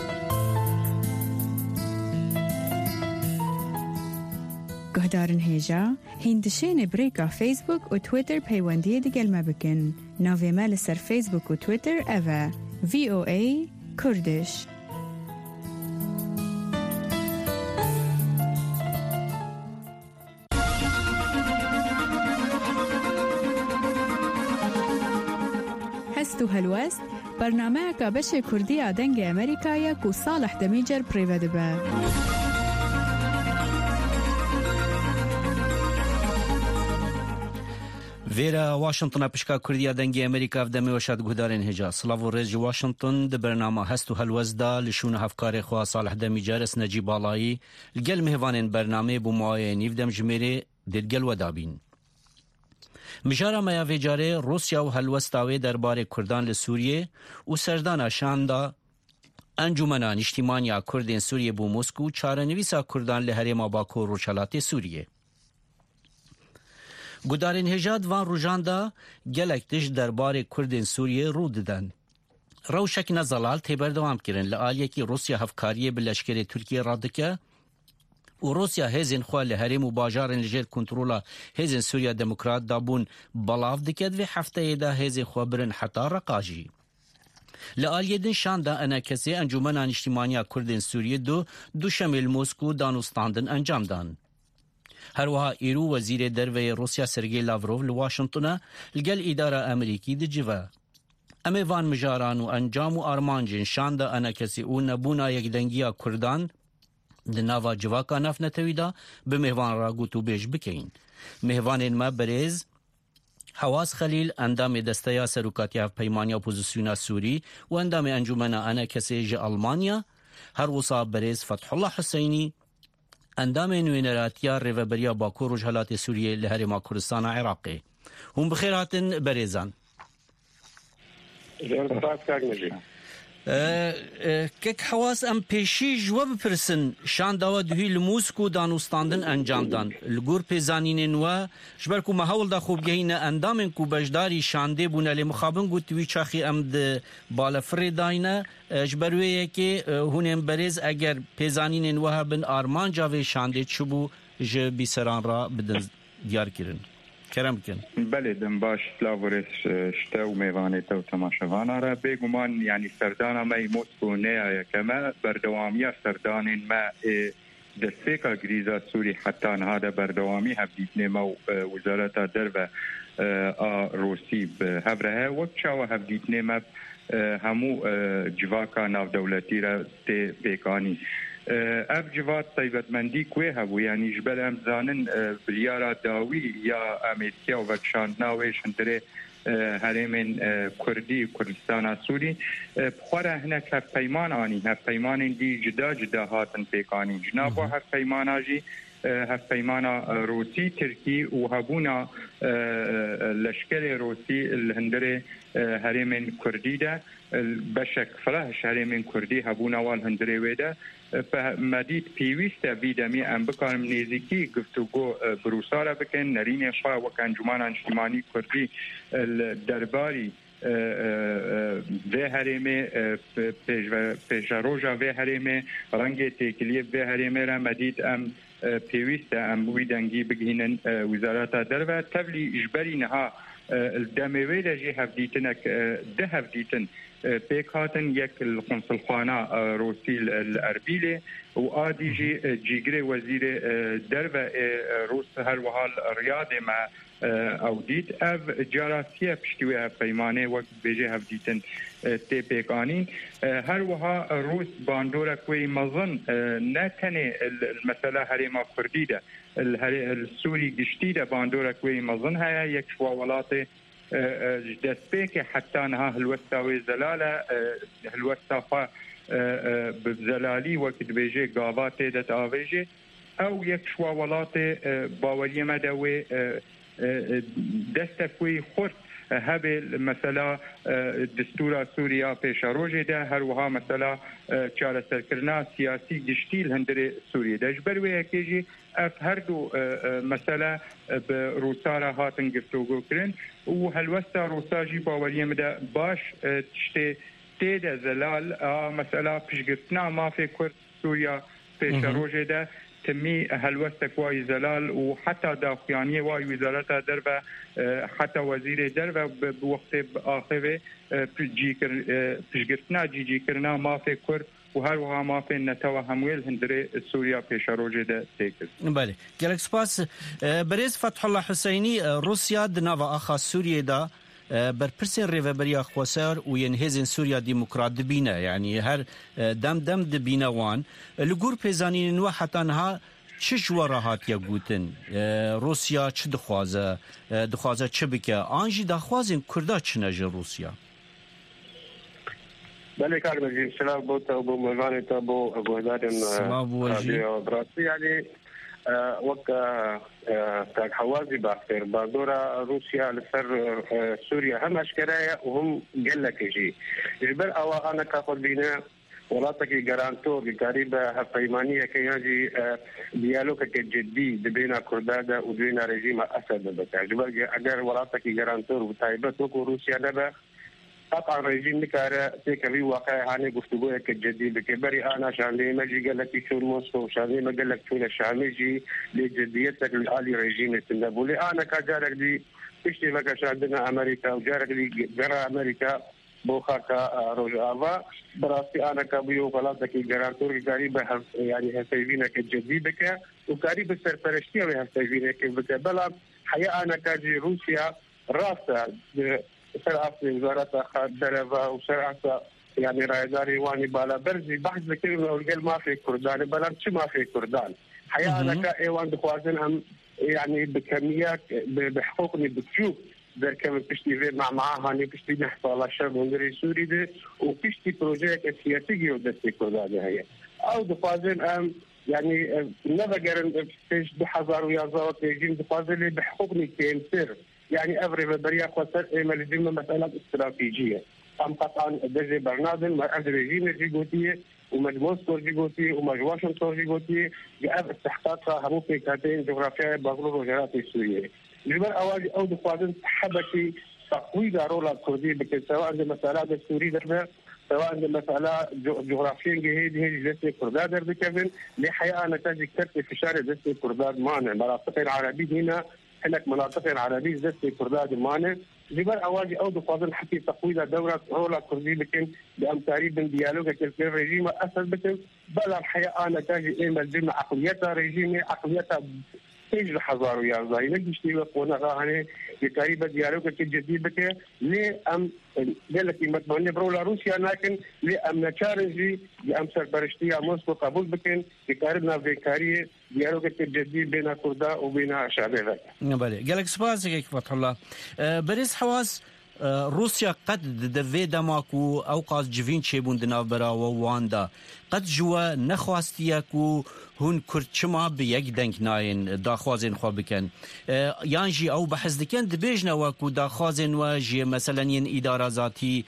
Speaker 5: گهدارن هێژا هیندشێنێ برێکا فیسبوک و تویتر پەیوەندیە دەگەلمە بکەن. ناوێمە لەسەر فیسبوک و تویتر ئەڤە ڤی ئۆ ئەی کوردش. هەست و هەلوەست بەرنامەیەکە بەشێ کوردیە دەنگی ئەمریکایە و ساڵح دەمیجەر پڕێوە دەبە.
Speaker 11: Vêra Washingtona pişka Kurdiya dengê Amerîka ev demê weşat guhdarên hêja. Silav û rêz ji Washington di bernama hest û helwez da li şûna hevkarê xwe Salih Demîcar es Necîb Alayî li gel mêvanên bernamê bû mawayê nîv dem ji mêrê dêrgel we dabîn. Mijara me ya vê carê Rusya û helwesta wê derbarê Kurdan li Sûriyê û serdana şanda Encûmena Niştimaniya Kurdên Sûriyê bû Moskû çarenivîsa Kurdan li herêma Bakur û Rûçelatê Sûriyê. گودارین هجاد وان روجاندا گلک تش درباره کردین سوریه رو ددن روشک نزلال تبردوام کرن لآلیکی روسیا هفکاری بلشکر ترکیه رادکه و روسیا هزین خواه لحریم و باجارن لجر کنترولا هزین سوریا دموکرات دابون بلاف دکد و هفته دا هزین خواه برن حتا رقاجی. لآلیدن شان دا انا کسی انجمن اجتماعی کردین سوریه دو دو شمل موسکو دانوستاندن انجام دان. هر وها ایرو وزیر دروی روسیا سرگی لاوروف لواشنطنه لگل اداره امریکی دی جوا. امی وان مجاران و انجام و آرمانجین شان دا انا کسی او نبونا یک دنگیا کردان د ناوا جواکا نف نتویدا به مهوان را گوتو بیش بکین. مهوان ما بریز حواس خلیل اندام دستیا سروکاتی هف پیمانی اپوزیسیونا سوری و اندام انجمن انا کسی جه آلمانیا هر وصا بریز فتح الله حسینی اندام نوینراتیا ریوبریا باکو رجحالات سوریه لهرما کردستان عراقی. هم بخیراتن بریزان. کک حواس ام پیشی جو بپرسن شان داوا دوی لموسکو دانوستاندن انجام دان لگور پیزانین و جبر کو محاول دا خوب گهینه اندامن کو بجداری شانده بونه لمخابن گو توی چاخی ام د بالفری داینه جبرویه که هونم بریز اگر پیزانین و بن آرمان جاوی شانده چبو ج بیسران را بدن دیار کرن کرم کن.
Speaker 20: بله دم باش لاورس شتو میوانه تو تماشاوانا را بگمان یعنی سردان ما موسکو نه کما بردوامی سردان ما دستیکا گریزا سوری حتی هذا بردوامی هبدیت نما وزارت درب روسی به هبره وقت شو هبدیت نما همو جواکا ناو دولتی را تی پیکانی اف جوات طیبتمندی کوی هبو یعنی جبل ام زانن بلیارا داوی یا امریکا و وکشان ناوی شندره هرمن کردی کردستان سوری بخوره هنک هف پیمان آنی هف پیمان دی جدا جدا هاتن پیکانی جنابا هف پیمان آجی هف پیمان روسی ترکی و هبونا لشکر روسی الهندره هرمن کردی ده بشک فلاح هرمن کردی هبونا والهندره ویده فمدید پیوسته بیدمی ام بکارم نزدیکی گفتگو بروسارا بکن نرین خواه و کنجمان اجتماعی کردی درباری به هرمه پیش روژا به هرمه رنگ تکلیف به هرمه را مدید ام پیوسته ام بویدنگی بگینن وزارت دربه تبلی اجبری نها الدموی لجی هفدیتنک ده هفدیتن پیکاتن یک القنصلخانه روسی الاربیله و آدیجی جیگر وزیر درب روس هر وحال ریاض ما اودید اف جاراسیه پشتوی پیمانه وقت بیجه هفدیتن تی پیکانین هر وها روس باندورا کوی مظن نتنه المسألة هرما کردی ده السوری گشتی ده باندورا کوی مظن ها یک شواولات دست که حتی نها هلوستاوی زلاله هلوستافا بزلالی وقت بیجه گاوات دت آویجه او یک شواولات باوری مدوی دست کوی خورد هبه مثلا دستور سوریا پیش روزه ده هر وها مثلا چاره سرکرنا سیاسی گشتیل هندره سوریه ده جبروی کیجی اف هر دو مثلا به روسارا هاتن گفتگو کرن و هلوستا روساجی باوری مده باش تشته تیده زلال مثلا پیشگرتنا مافی کرد سوریا پیش روزه ده تمی هلوستک وای زلال و حتی داخلیانی وای وزارت دربه حتی وزیر دربه به وقت آخر پیشگرتنا جی جی کرنا مافی کرد و هر وها مافی نتوا همویل هندره سوریا پیش روزه ده تیکر.
Speaker 11: بله. گلک سپاس بریز فتح الله حسینی روسیا دناوا آخا سوریه دا بر پرسین ریوبریا خواسر و ینهزین سوریا دیموکرات دبینه یعنی هر دم دم دبینه وان لگور پیزانین و حتی نها چه جواره هات یا گوتن روسیا چه دخوازه دخوازه چه بکه آنجی دخوازین کرده چه نجه روسیا
Speaker 21: بله کار بگیم سلام بود و با مروان تا با گوهدار
Speaker 11: سلام بوجی
Speaker 21: براستی یعنی وقت تاك حوازي باختر بادورا روسيا لسر سوريا هم اشكرايا وهم قال لك يجي جبر او انا كاخذ بينا ولاتك جرانتور قريبة هفيمانية كيانجي ديالوج كجدي بين كردادا وبين رجيم أسد بتاع جبل أجر ولاتك جرانتور وتايبت وروسيا نبا قطعا رجيم نكارة تكبي واقع هاني قفتوه كجدي بكبري أنا شاني ما جي قال لك شو موسكو شاني ما قال لك شو الشامي جي لجديتك الآلي رجيم التنبولي أنا كجارك دي تشتي لك شاندنا أمريكا وجارك دي جرى أمريكا بوخاكا روجافا براسي أنا كبيو فلاتك جرانتور قريبة يعني هسيفينا كجدي بك وقريب السرپرشتي وهسيفينا كبك بلا حقيقة أنا كاجي روسيا راسا سرعة وزارة خارجية وسرعة يعني رايداري واني بالا برزي بحث بكلمة والقل ما في كردان بلا شو ما في كردان حقيقة أنا كايوان دخوازن هم يعني بكميات بحقوقني بتشوف در كم بشتي في مع معها هني بشتي نحصل على الشعب الهندري السوري ده وبشتي بروجيكت سياسي ودستي كردان هي أو دخوازن أم يعني نبغى فيش بحذر ويا زوات يجين دخوازن بحقوقني كيمسر يعني أفري بدريا خسر إيمال الجملة مسألة استراتيجية أم قطعا دجي برنادن ما أدري رجيم جيجوتي ومجموس جيجوتي ومجواشنطن جيجوتي جاء استحقاق همو في كاتين جغرافيا بغلور وجهات السورية جبل أواجي أو دخوازن حبكي تقويض رولا الكردية بكي سواء عند مسألة السوري دربا سواء عند مسألة جغرافيا جهيد هي جلسة كرداد دربا كابن لحقيقة نتاج كتر في شارع جلسة كرداد مانع مناطق العربية هنا هناك مناطق العربية جلسة كرداد مانع جبل أواجي أو دخوازن حتى تقويض دورة رولا الكردية بكن بأمتاري بن ديالوغا كالكين رجيمة أسل بكن بلا الحقيقة نتاج إيما الجمع عقليتها رجيمة عقليتها ايش الحضاره يا زاي نجي وقونا غاني بتقريبا ديالوج كجديد بك ليه ام قال لك متمنى برولا روسيا لكن ليه ام نتشارجي ام سربرشتي موسكو قبول بكن بقاربنا في ديالوج كجديد بين كردا وبين شعبنا
Speaker 6: بله قال لك سباسك فتح الله بريس حواس روسيا قد دفي دماكو اوقات جوين شيبون دنابرا وواندا قد جوا نخواستياكو هون كرتشما بيك دنك ناين داخوازن خو بكن يانجي او بحث دكن دبيجنا وكو داخوازن واجي مثلا ين اداره ذاتي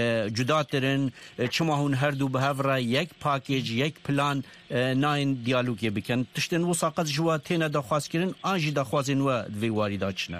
Speaker 6: جداترن چما هون هردو بهفرا يك باكيج يك بلان ناين ديالوج بكن تشتن وساقت جوا تينا داخواز كرن انجي داخوازن و دوي وارداتشنا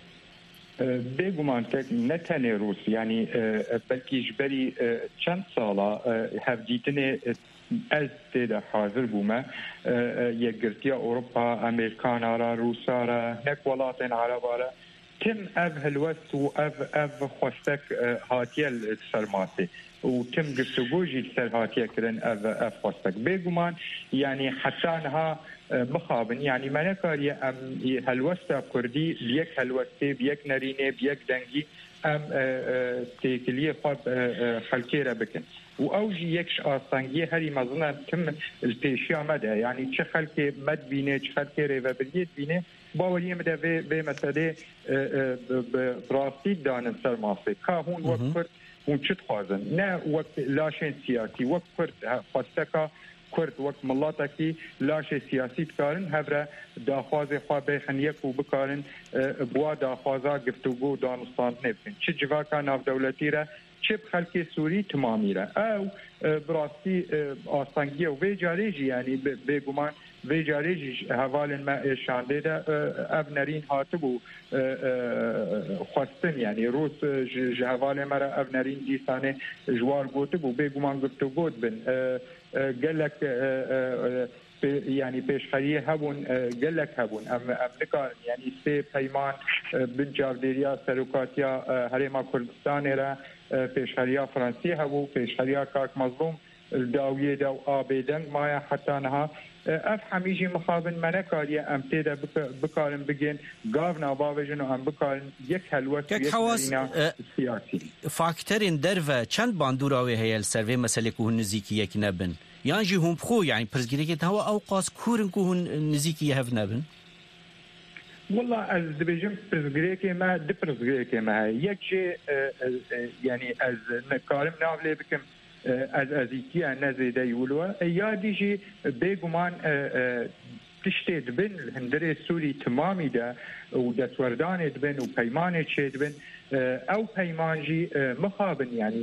Speaker 20: بێگومان نەتەنێ رووس ینی بەلکی ژبەری چەند ساڵە هەفدیتنێ ئەس تێدا حاضر بوومە یەکگرتیە ئەوروپا ئەمریکانارە رووسارە نەک وڵاتێن عەرەبارە تم ئەv هەلوەست و ئەv ئەv خۆستەک هاتیە سەرماسێ و تم گفتوگۆژی سەر هاتیەکردن ئەv ئەv خۆستەک بێگومان ینی حەسانها مخابن يعني ما نكاري ام هلوستا كردي بيك هلوستي بيك نرينه بيك دنجي ام تيكليه خاب خلكيره بكن واوجي يكش اصانجي هري مظنه تم البيشيا مدى يعني تش خلكي مد بينه تش خلكي ريفابيليت بينه باوري مدى به مساله براستي دان سرماسي كا هون وقت هون چت خوازن نه وقت لاشن سياسي وقت خاصتك کرد وقت ملاتکی لاش سیاسی کارن هفره داخواز خواه بخن یک و بکارن بوا داخوازا گفتگو دانستان نبکن چه جواکا ناف دولتی را چه بخلق سوری تمامی را او براستی آسانگی و وی جاریجی یعنی بگمان وی جاریجی حوال ما شانده دا او نرین هاتبو خواستن یعنی روس حوال مرا او نرین دیسانه جوار گوتبو بگمان گفتگو بن قالك يعني بيشخريه هبون قالك هبون ام امريكا يعني سي بيمان بالجارديريا سلوكاتيا هريما كردستان را بيشخريه فرنسي هبو بيشخريه كاك مظلوم الداويه دو ابيدن ما حتى انها اف حميجي مخابن منكاريه ام تيدا بكارن بجين غافنا باوجن ام بكارن يك هلوت
Speaker 6: يك حواس
Speaker 20: سياسي
Speaker 6: فاكتورين درفه چند باندوراوي هيل سيرفي مساله كو نزيكي يك نبن يانجي هم بخو يعني برزغريكت هوا اوقاس كورن كو نزيكي هف نبن
Speaker 20: والله از دبيجم برزغريكي ما دبرزغريكي ما يك شيء يعني از نكارم ناولي بكم از ازیکی نزیده یولوا یا دیجی بگمان تشتي دبن الهندري السوري تمامي دا ودسوردان دبن وبيمان دبن او بيمانجي مخابن يعني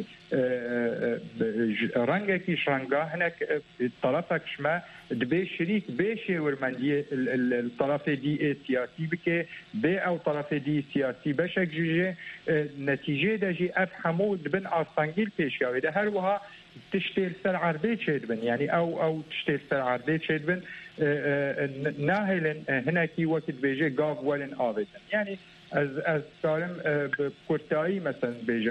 Speaker 20: رنگكيش رنگا هناك طرفك شما دبي شريك بيشي ورمندي الطرف دي سياسي بكي بي او طرف دي سياسي بشك جوجي نتيجه دجي افهمو دبن اصانجيل بيشياوي ده هر وها تشتيل سر عربي شدبن يعني او او تشتيل سر عربي شدبن ناهلن هناكي وقت بيجي قاف ولن آبتن يعني از از سالم بكورتاي مثلا بيجم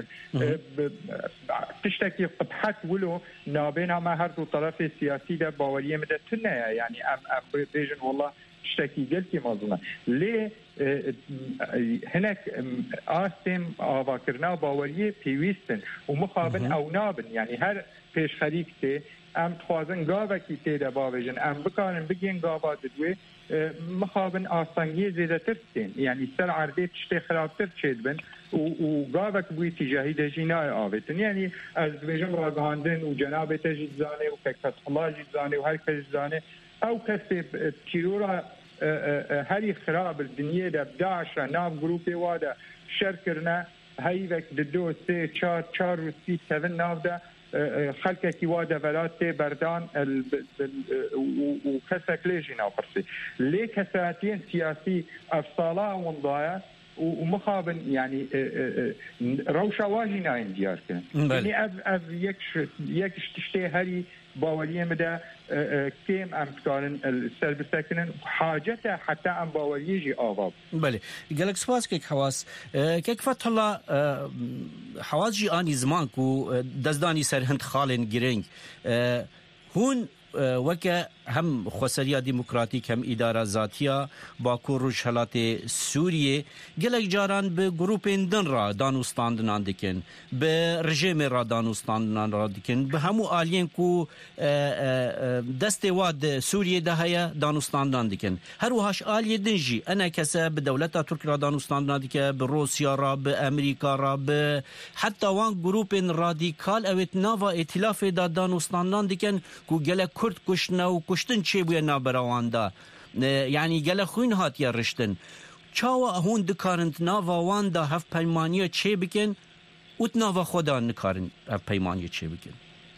Speaker 20: تشتكي قبحت ولو نابينا ما هردو طرف السياسي ده باوريه مدتنا يعني ام ام بيجن والله تشتكي قلتي مظلمه ليه هناك آسم آواكرنا باوريه بيويستن ومخابن او نابن يعني هر پیش خریکته ام خوازن گاوه کی تیده باویجن ام بکارن بگین گاوا ددوی مخابن آسانگی زیده ترسین یعنی سر عربی تشتی خرابتر چید بن و گاوه بوی تجاهی دجینای آویتن یعنی از بیجن راگاندن و جناب تجید زانه و فکت الله جید زانه و هر کس زانه او کسی تیرورا هری خراب الدنیا ده بداعش نام گروپی واده شرکرنا هیوک دو سه چار چار و سی سون ناف ده خلقك وادا فلاتي بردان وكسك ليجي ناقرسي ليه كساتين سياسي افصالا ومضايا ومخابن يعني روشا واجي ناين دياركن يعني اف اف يكش يكش تشتي هري باوليه مدى كيم ام كارن السلب ساكنن حاجته حتى ام باوليه جي اواب
Speaker 6: بله قالك سواس كيك حواس كيك فتح الله حواس جي اني زمان كو دزداني سر هند خالن جرينج هون وكا هم خسرية ديمقراطيك هم إدارة ذاتية باكو رجحلات سورية قلق جاران بجروبين دن را دانوستاندنان دكن برجيم را دانوستاندنان را دكن بهمو آلين كو دست واد سورية دهيا دانوستاندنان دكن هر وهاش آلية دنجي أنا كسا بدولتا ترك را دانوستاندنان دكن بروسيا را بأمريكا را حتى وان جروبين راديكال اوت نافا ائتلاف دا دانوستاندنان دكن كو قلق كرد كشنا و کشتن چه بوی نابراواندا یعنی گله خوین هات یا رشتن چاوا هون دکارنت ناوا واندا هف پیمانی چه بکن اوت ناوا خدا نکارن هف پیمانی چه بکن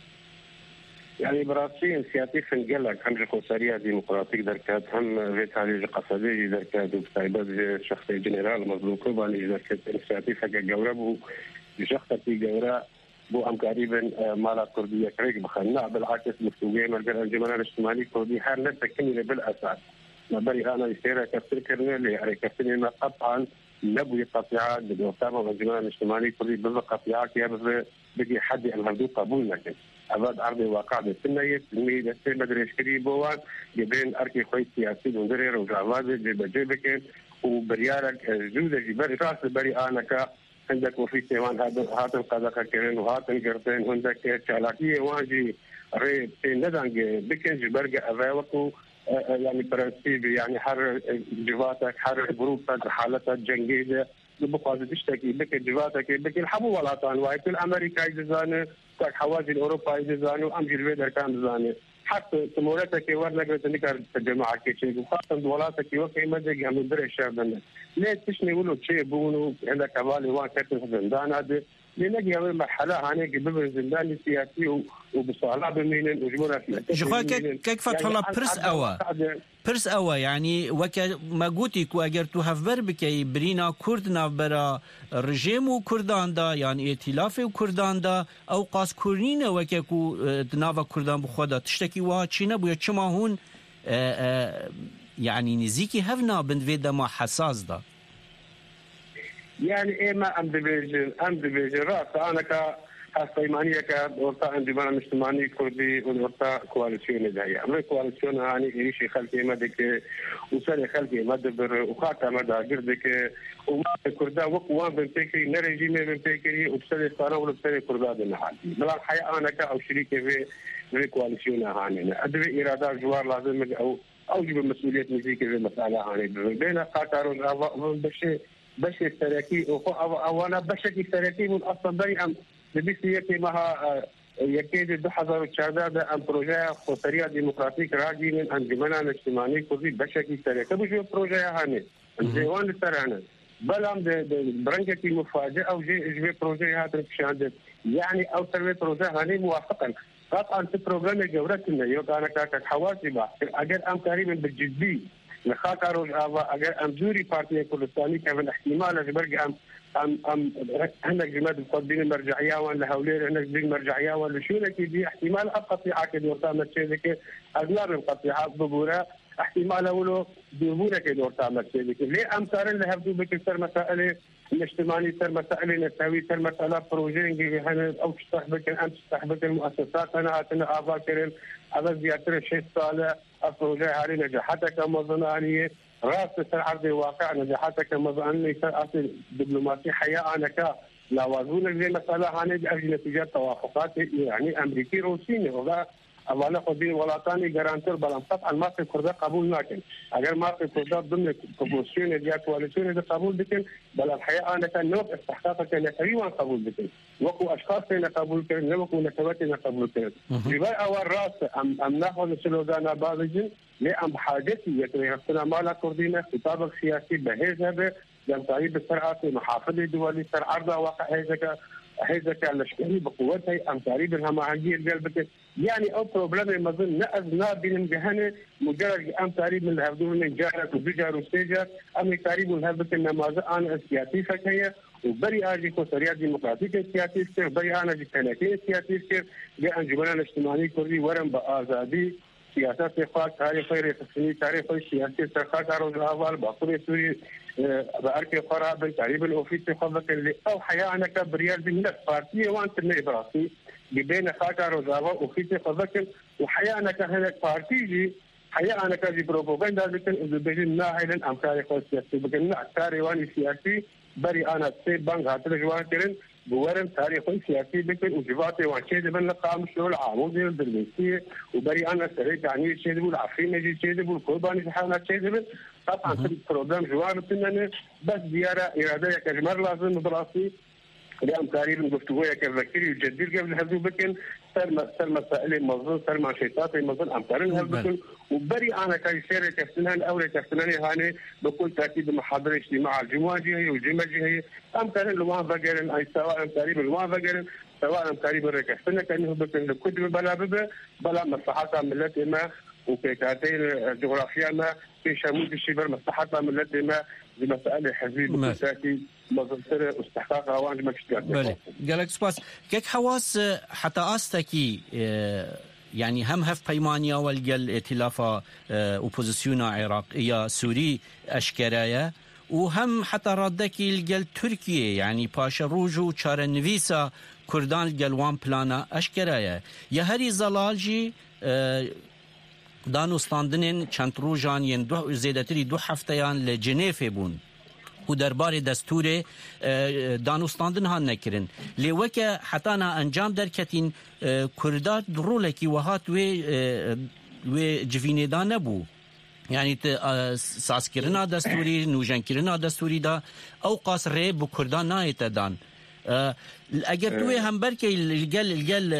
Speaker 21: يعني براسين سياسي فنجلك هم القصرية ديمقراطيك دركات هم فيتالي قصدي دركات وبتايبات شخصي جنرال مظلوكو باني دركات سياسي فكا جوربو شخصي جورا بو ام قريبا مالا كردية كريك بخلنا بالعكس مفتوقية مرجع الانجمال الاجتماعي كردي حال لا تكمل بالاساس ما بري انا يصير كثير كرنا اللي يعني كثير ما قطعا نبوي قطيعات بالوثابه والانجمال الاجتماعي كردي بضع قطيعات يا بقي حد الهردو قبول لكن اباد عرضي واقع بالسنيه تلميذ السيد بدر يشكري بوان يبين اركي خوي سياسي وندري وجعواز جيبك وبريارك جوده جبري راس بري انا ك عندك وفي سيوان هذا هذا القضاء كرين وهذا الجرتين عندك شعلاقية واجي ريب ندانج بكنج برجع أفاوكو يعني برنسيبي يعني حر جواتك حر جروبك حالتك جنجيدة بقاعد تشتكي بك جواتك بك الحبو ولا طان وايد الأمريكا يجزانه كك حواجي الأوروبا يجزانه أمجي البيدر كان زانه حتى تمورتك ورنك تنكر الجماعة كيشين وخاصة دولاتك وكي مدق هم دري الشعب ليه تشني ولو شيء بونو عندك كبالي وان كتن زندان هذا لنجي أول مرحلة هنيك ببر زندان سياسي وبصالة بمينن وجمهورة
Speaker 6: جخوا كيف فتح الله برس أوا برس أوا يعني وك ما قلتي كو أجر تو هفبر بكي برينا كردنا برا رجيم وكردان دا يعني ائتلاف وكردان دا أو قاس كورنين وكيكو تنافا كردان بخودا تشتكي وها تشينا بويا تشما هون يعني نزيكي هفنا بندفيدا ما حساس دا
Speaker 21: يعني إيه ما أم دبيجن أم دبيجن رأس أنا ك هالصيمانية كورتا انجمال اجتماعي كردي ورتا كواليسيون دايا أمر كواليسيون يعني إيشي خلقي مدك وسالي خلقي مدبر وخاطة مدى قردك وما كردا وقوان بنتكري نرجيمي بنتكري وبسالي صانا وبسالي كردا بالنحال بلا الحقيقة أنا كأو شريكي في في كواليسيون هانينا أدري إرادة جوار لازم أو أوجب المسؤولية مزيكي في المسألة هاني بين قاطرون بشي بشي السراكي أو أنا بشكي السراكي من أصلا بري أم لبسيتي معها یکی دو هزار و چهارده ده ام پروژه خودسری دموکراتیک راجی من انجمن اجتماعی کردی بشکی سریعه بجو پروژه هانی جوان سرانه بلام ده برنجة مفاجئة أو جي إجبي بروجي هذا الشهادة يعني أو تروي بروجي هاني موافقا قطعا في بروجرام جورتنا يوكا أنا كاكا حواسي با أجر أم تقريبا بالجدي لخاكا روج آبا أجر أم زوري بارتي كردستاني كمان احتمال أجبرق أم أم أم هناك جماعة مقدمين مرجعية وان لهولير هناك دين مرجعية وان لشونك دي احتمال أبقى عاكد ورطامة شيء ذيك أغلب القطيعات ببورة احتمال أولو بيبورة كدور تعمل شيء ذيك ليه أمثال اللي هبدو بكثر مسائل الاجتماعي تر مسائل نسوي تر مسألة بروجينج هنا أو تستحبك أم تستحبك المؤسسات أنا أتنا أفاكرين هذا زيادة شيء صالح البروجي هذه نجاحتها كمظنانية راس عرض واقع نجاحتها كمظنانية أصل دبلوماسي حياة أنا كا لا وزون زي مسألة هنا بأجل نتيجة توافقات يعني أمريكي روسيني ولا أولا خدين ولا تاني جرانتر بلام طبعا ما في كرده قبول لكن أجر ما في كرده ضمن كوميسيون ديال كواليسيون ده قبول بكن بل الحقيقة أنا كان نوع استحقاق كان تقريبا قبول بكن وكو أشخاص كان قبول كن وكو نكبات كان قبول كن جبال أول راس أم أم ناخذ سلوغانا بعضجن لأم حاجتي يكري نفسنا مالا كردينا خطاب سياسي بهذا هذا لم تعيب السرعة محافظة دولي سر عرضها واقع هذا هذا كان لشكري بقوتها أم تقريبا هم عندي القلب يعني أو بروبلم ما ظن نأذنا بين جهنة مجرد أم تقريبا من هذول من جارك وبجار وسجار أم تقريبا من هذا النماذج أنا سياسي فكية وبري أجي كسريات ديمقراطية سياسي كير بري أنا جي كنكية سياسي كير لأن جماعة الاجتماعي كردي ورم بآزادي سياسات إخوات تاريخ خير تسني تاريخ سياسي ترخاص عروض الأول باقي سوري بأركي قرابة تقريبا الأوفيس خذك اللي أو حياة أنا كبريال من البارتية وأنت من إبراسي بين خاكا روزاوا أوفيس خذك وحياة أنا كهناك بارتيجي حياة أنا كذي بروباغندا لكن إذا بيجين ناهيلا أم تاريخ سياسي بكن تاريخ واني سياسي بري أنا سيد بانك هاتل جوان كرن بورم تاريخ سياسي بكن وجباتي وانشيد من لقام شغل عامود الدرميسية وبري أنا سريت عني شيء بقول عفرين نجي شيء بقول كوباني سحنا شيء طبعا في البروجرام جوان بتنن بس زيارة إرادة كجمر لازم دراسي اليوم تقريبا قفتوها كذكري وجديد قبل هذو بكن سر سر مسائل مظن سر معشيطات مظن أمثال هذا بكن وبري أنا كيسير كفتنان أول كفتناني هاني بكل تأكيد محاضرة اجتماع الجمعة جهة والجمعة جهة أمثال الوان فجرن أي سواء تقريبا الوان فجرن سواء تقريبا ركحتنا كأنه بكن الكتب بلا بلا بلا مصلحات ملت ما وكيكاتين الجغرافيا ما في شمول الشبر مصلحات ملت ما بمسألة حزبية بكل مظنطرة واستحقاق أوانج مكشتات
Speaker 6: بله قالك سباس كيك حواس حتى أستكي يعني هم هف بيمانيا والجل ائتلافا أوبوزيسيونا عراقية سوري أشكرايا وهم حتى ردكي الجل تركيا يعني باشا روجو چار نويسا كردان الجلوان بلانا أشكرايا يهري زلالجي دانوستاندنين چند روجان ين دو زيادتري دو هفتيان لجنيف بون و دربار دستور دانوستاندن ها نکرن لیوکه حتی نا انجام درکتین کردات رولکی وهات و و جوینیدا نبو يعني ساس كرنا دستوري نوجان كرنا دستوري دا او قاس ريب وكردان نايت دان اگر توي هم بركي الجل الجل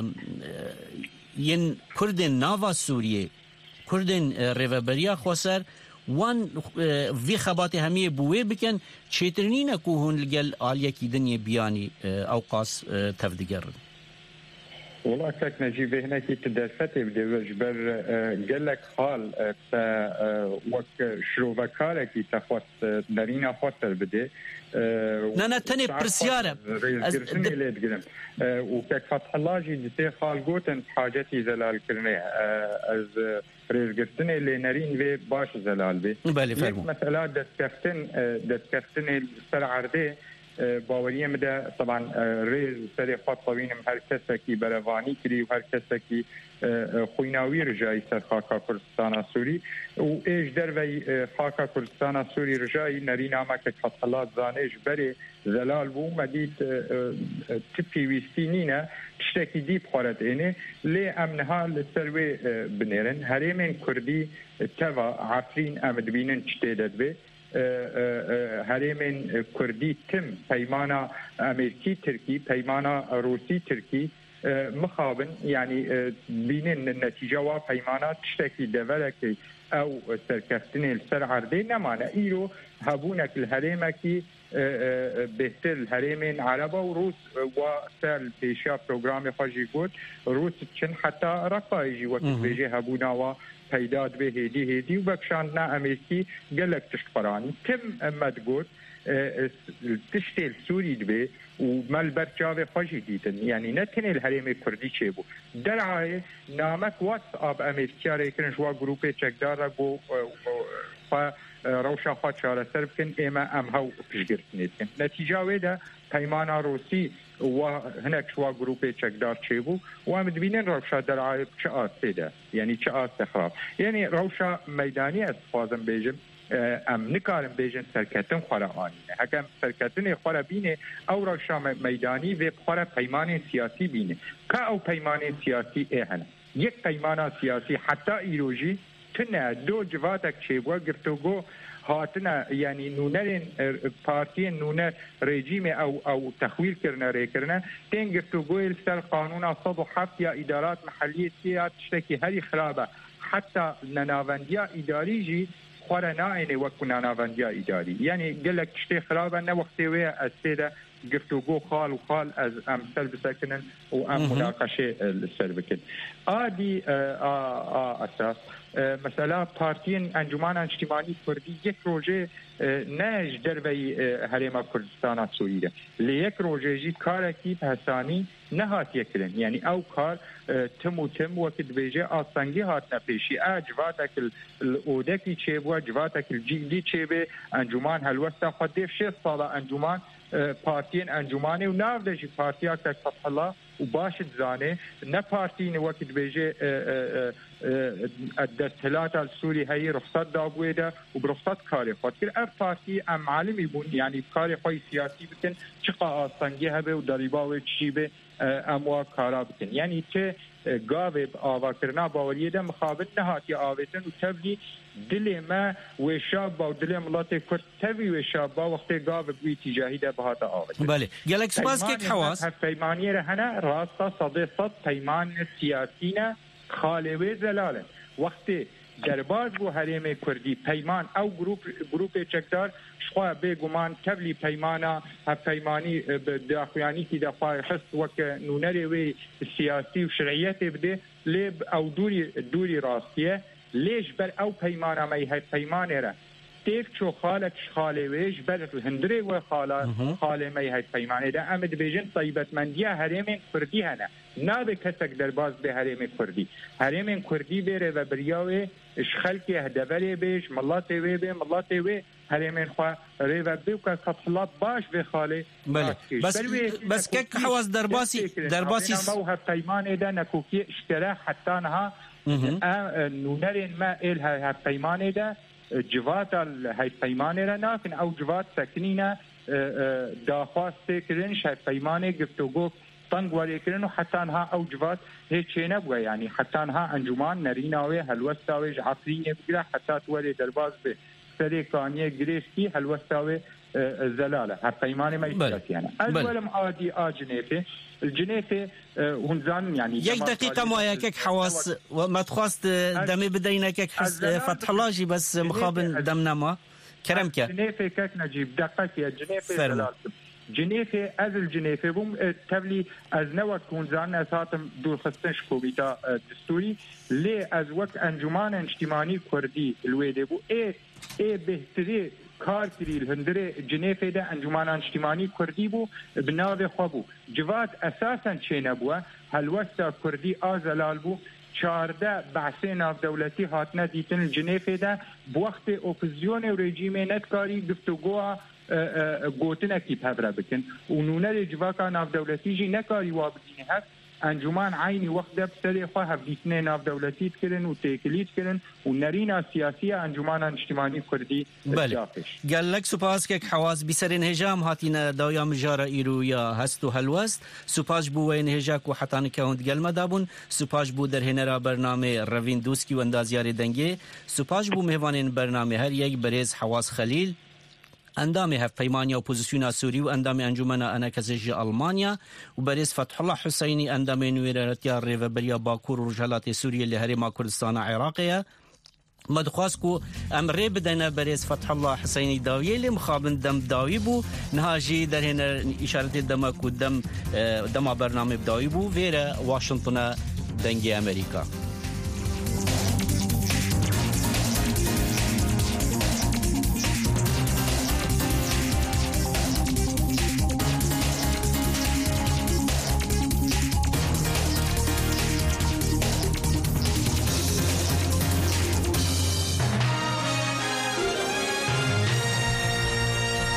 Speaker 6: ين كردن نافا سوريا كردن ريفابريا خوسر وان في خبات همية بوي بكن تشيترنين كوهن لقل آلية كي دنيا بياني أوقاس تفدقر
Speaker 20: والله كاك نجيب هنا كي تدرفتي بدي جبر قال لك حال وك شروفكارة كي تخوت نارينا خوتر بدي
Speaker 6: نانا تاني برسيارة
Speaker 20: ريزقرسني اللي تقلم وكاك فتح الله جي دي خال قوتن حاجتي زلال كرنيه از ريزقرسني اللي نارين بي باش زلال بي مثلا دستكفتن دستكفتن السر عردي باوريه مدى طبعا ريز سري خط طويل هر كسكي بلواني كري وهر كسكي خويناوي رجاي سر خاكا كردستان سوري وايش دربي خاكا كردستان سوري رجاي نارينا ماك فتح الله زانيش بري زلال بو مديت تبي ويستينينا تشتكي دي بخارت اني لي امنها للسروي بنيرن هريمن كردي تبا عفرين امد بينن تشتيدت بي هرمن کردی تم پیمانا امریکی ترکی پیمانا روسی ترکی مخابن يعني بینن النتیجه و پیمانات تشتكي دولكي او سركفتني السر عردي نمانا ايرو هبونك الهريمكي بهتر الهريمين عربا وروس وسال بيشا بروغرامي خاجي قد روس تشن حتى رقايجي وقت بيجي هبونا و پیداد به هدی هدی و بکشاندنا امریکی گلک تشتفرانی تم مدگود تشتیل سوری دبی و مال برچاوی خوشی دیدن یعنی نتنی الحریم کردی چه بو در عای نامک واتس آب امریکا ریکنش و گروپ چکدار بو روشا خواهد شاره سر بکن ایما ام هاو پشگرت نیدکن نتیجه ویده پیمان روسی و هناك شوا جروبي تشكدار تشيبو ومدبينين روشا درعاي چه آسته يعني چه آسته خراب يعني روشا ميداني استفازم بيجم ام نكارم بيجن سركتن خورا آنينه هكام سركتن خورا بينه او روشا ميداني و خورا پیمان سياسي بينه كا او پیمان سياسي اهنه یک پیمان سياسي حتى ايروجي تنه دو جواتك چيبو گرتوگو هاتنا يعني نونر بارتي نونر ريجيم او او تخويل كرنا ريكرنا تنقفتو قويل سر قانون صدو حف يا ادارات محليه سيات تشتكي هذه خرابه حتى ننافنديا اداري جي خورا ناينه وكو ننافنديا اداري يعني قال لك تشتي خرابه نا وقتي ويا السيده قفتو قو خال وخال از ام سلب سكنن وام مناقشه السلبكن ادي اساس مثلا پارتین انجمن اجتماعی کردی یک روزه نج دربی حریم کردستان سوریه لیک روزه جی کار کی حسانی نهات یکرن یعنی او کار تم و تم وقت بیجه آسانگی هات نپیشی اجواتک الاودکی چه بو اجواتک الجیلی چه به انجمن هلوستا خود دیف شش سال انجمن پارتین انجمنی و ناو دجی پارتیا که فتح الله و باشد زانه نه پارتین وقت بیجه الدستهلات السوري هي رخصت دابويدا وبرخصت كاري خاطر اف بارتي ام عالمي بون يعني كاري خوي سياسي بتن چقا آسانگي هبه و دريباوي چيبه اموا كارا بتن يعني ته گاوه آوا کرنا باوریه ده مخابن نهاتی آویتن و تبلی دل ما و شاب و دل ملت کرد تبی و شاب وقتی گاوه بوی تجاهی ده بهات آویتن
Speaker 6: بله گلک سپاس که حواس
Speaker 20: پیمانی رهنه راستا صده صد پیمان سیاسینه خالوی زلاله وقتی درباز بو حریم کردی پیمان او گروپ گروپ چکدار شخوا بگمان تبلی پیمانا پیمانی داخویانی کی دفاع حس وک نونری وی سیاسی و شرعیت بده لب او دوری دوری راستیه لیش بر او پیمانا می های پیمانه را تیف چو خالک خالویش بر هندری و خالا خال می های پیمانه ده امد بیجن طیبت مندیه حریم کردی هنه نابه کسک درباز به حریم کردی حریم کردی بره و بریاوه اشخلکی هدولی بیش ملاتی وی بی ملاتی وی حریم خواه ری و بیو که فتحلات باش به خاله
Speaker 6: بله بس بس که حواز درباسی درباسی
Speaker 20: نمو هفیمانه ده نکوکی اشترا حتی نها نونرین ما ایل هفیمانه ده جوات الهفیمانه را ناکن او جوات سکنینه داخواست کرنش هفیمانه گفتگو طنق ولكن حتى انها اوجبات هيك نبغى يعني حتى انها انجمان نريناوي هلوستاوي عفريني بقرا حتى تولي درباز به سريكانيه جريسكي هلوستاوي زلاله هالقيمانه ما يستاتي يعني اولم عادي اجنيفه الجنيفه هنزان يعني
Speaker 6: یک دقیقه ما یک حواس ما تخواست دمي بدينك یک فتح الله جي بس مخابن دمنا ما كرم كه
Speaker 20: جنيفه كك نجيب دقيقه يا جنيفه زلاله جنيفه از الجنيفه بوم تبلي از نوت كونزان اساتم دور خستنش كوبيتا دستوري لي از وقت انجمان اجتماعي كردي الويده بو اي اي بهتري کار کری الهندره جنیفه ده انجمان اجتماعی کردی بو بناو خوابو جوات اساسا چه نبوه هلوستا کردی آزلال بو چارده بحثه ناف دولتی هاتنه دیتن جنیفه ده بوقت اپوزیون و رژیم نتکاری گفتگوها گوتنه کی پدره بکن و نونه جواکا ناف دولتی جی نکاری وابدینه هست انجمان عینی وقت ده بسری خواه هفدیتنه ناف دولتیت کرن و تیکلیت کرن و نرین سیاسی انجمان اجتماعی کردی
Speaker 6: جافش قال لك سپاس که حواس بسرین هجام هاتینا دایام جارا ایرو یا هستو هلوست سپاس بو وین هجاک و حتانی که هند گل مدابون سپاس بو در هنرا برنامه روین دوسکی و اندازیار دنگه سپاس بو مهوانین برنامه هر یک بریز حواس خلیل اندام هفپیمانی اپوزیسیون سوری و اندام انجمن انکزیج آلمانیا و بریز فتح الله حسینی اندام نویرتیا ریوبریا باکور و رجالات سوریه لهرما کردستان عراقیه مدخواست کو امر بدنا بریز فتح الله حسینی داویه لی مخابن دم داوی بو نهاجی در هنا اشارت دم کو دم دم برنامه داوی بو ویرا واشنطن دنگی امریکا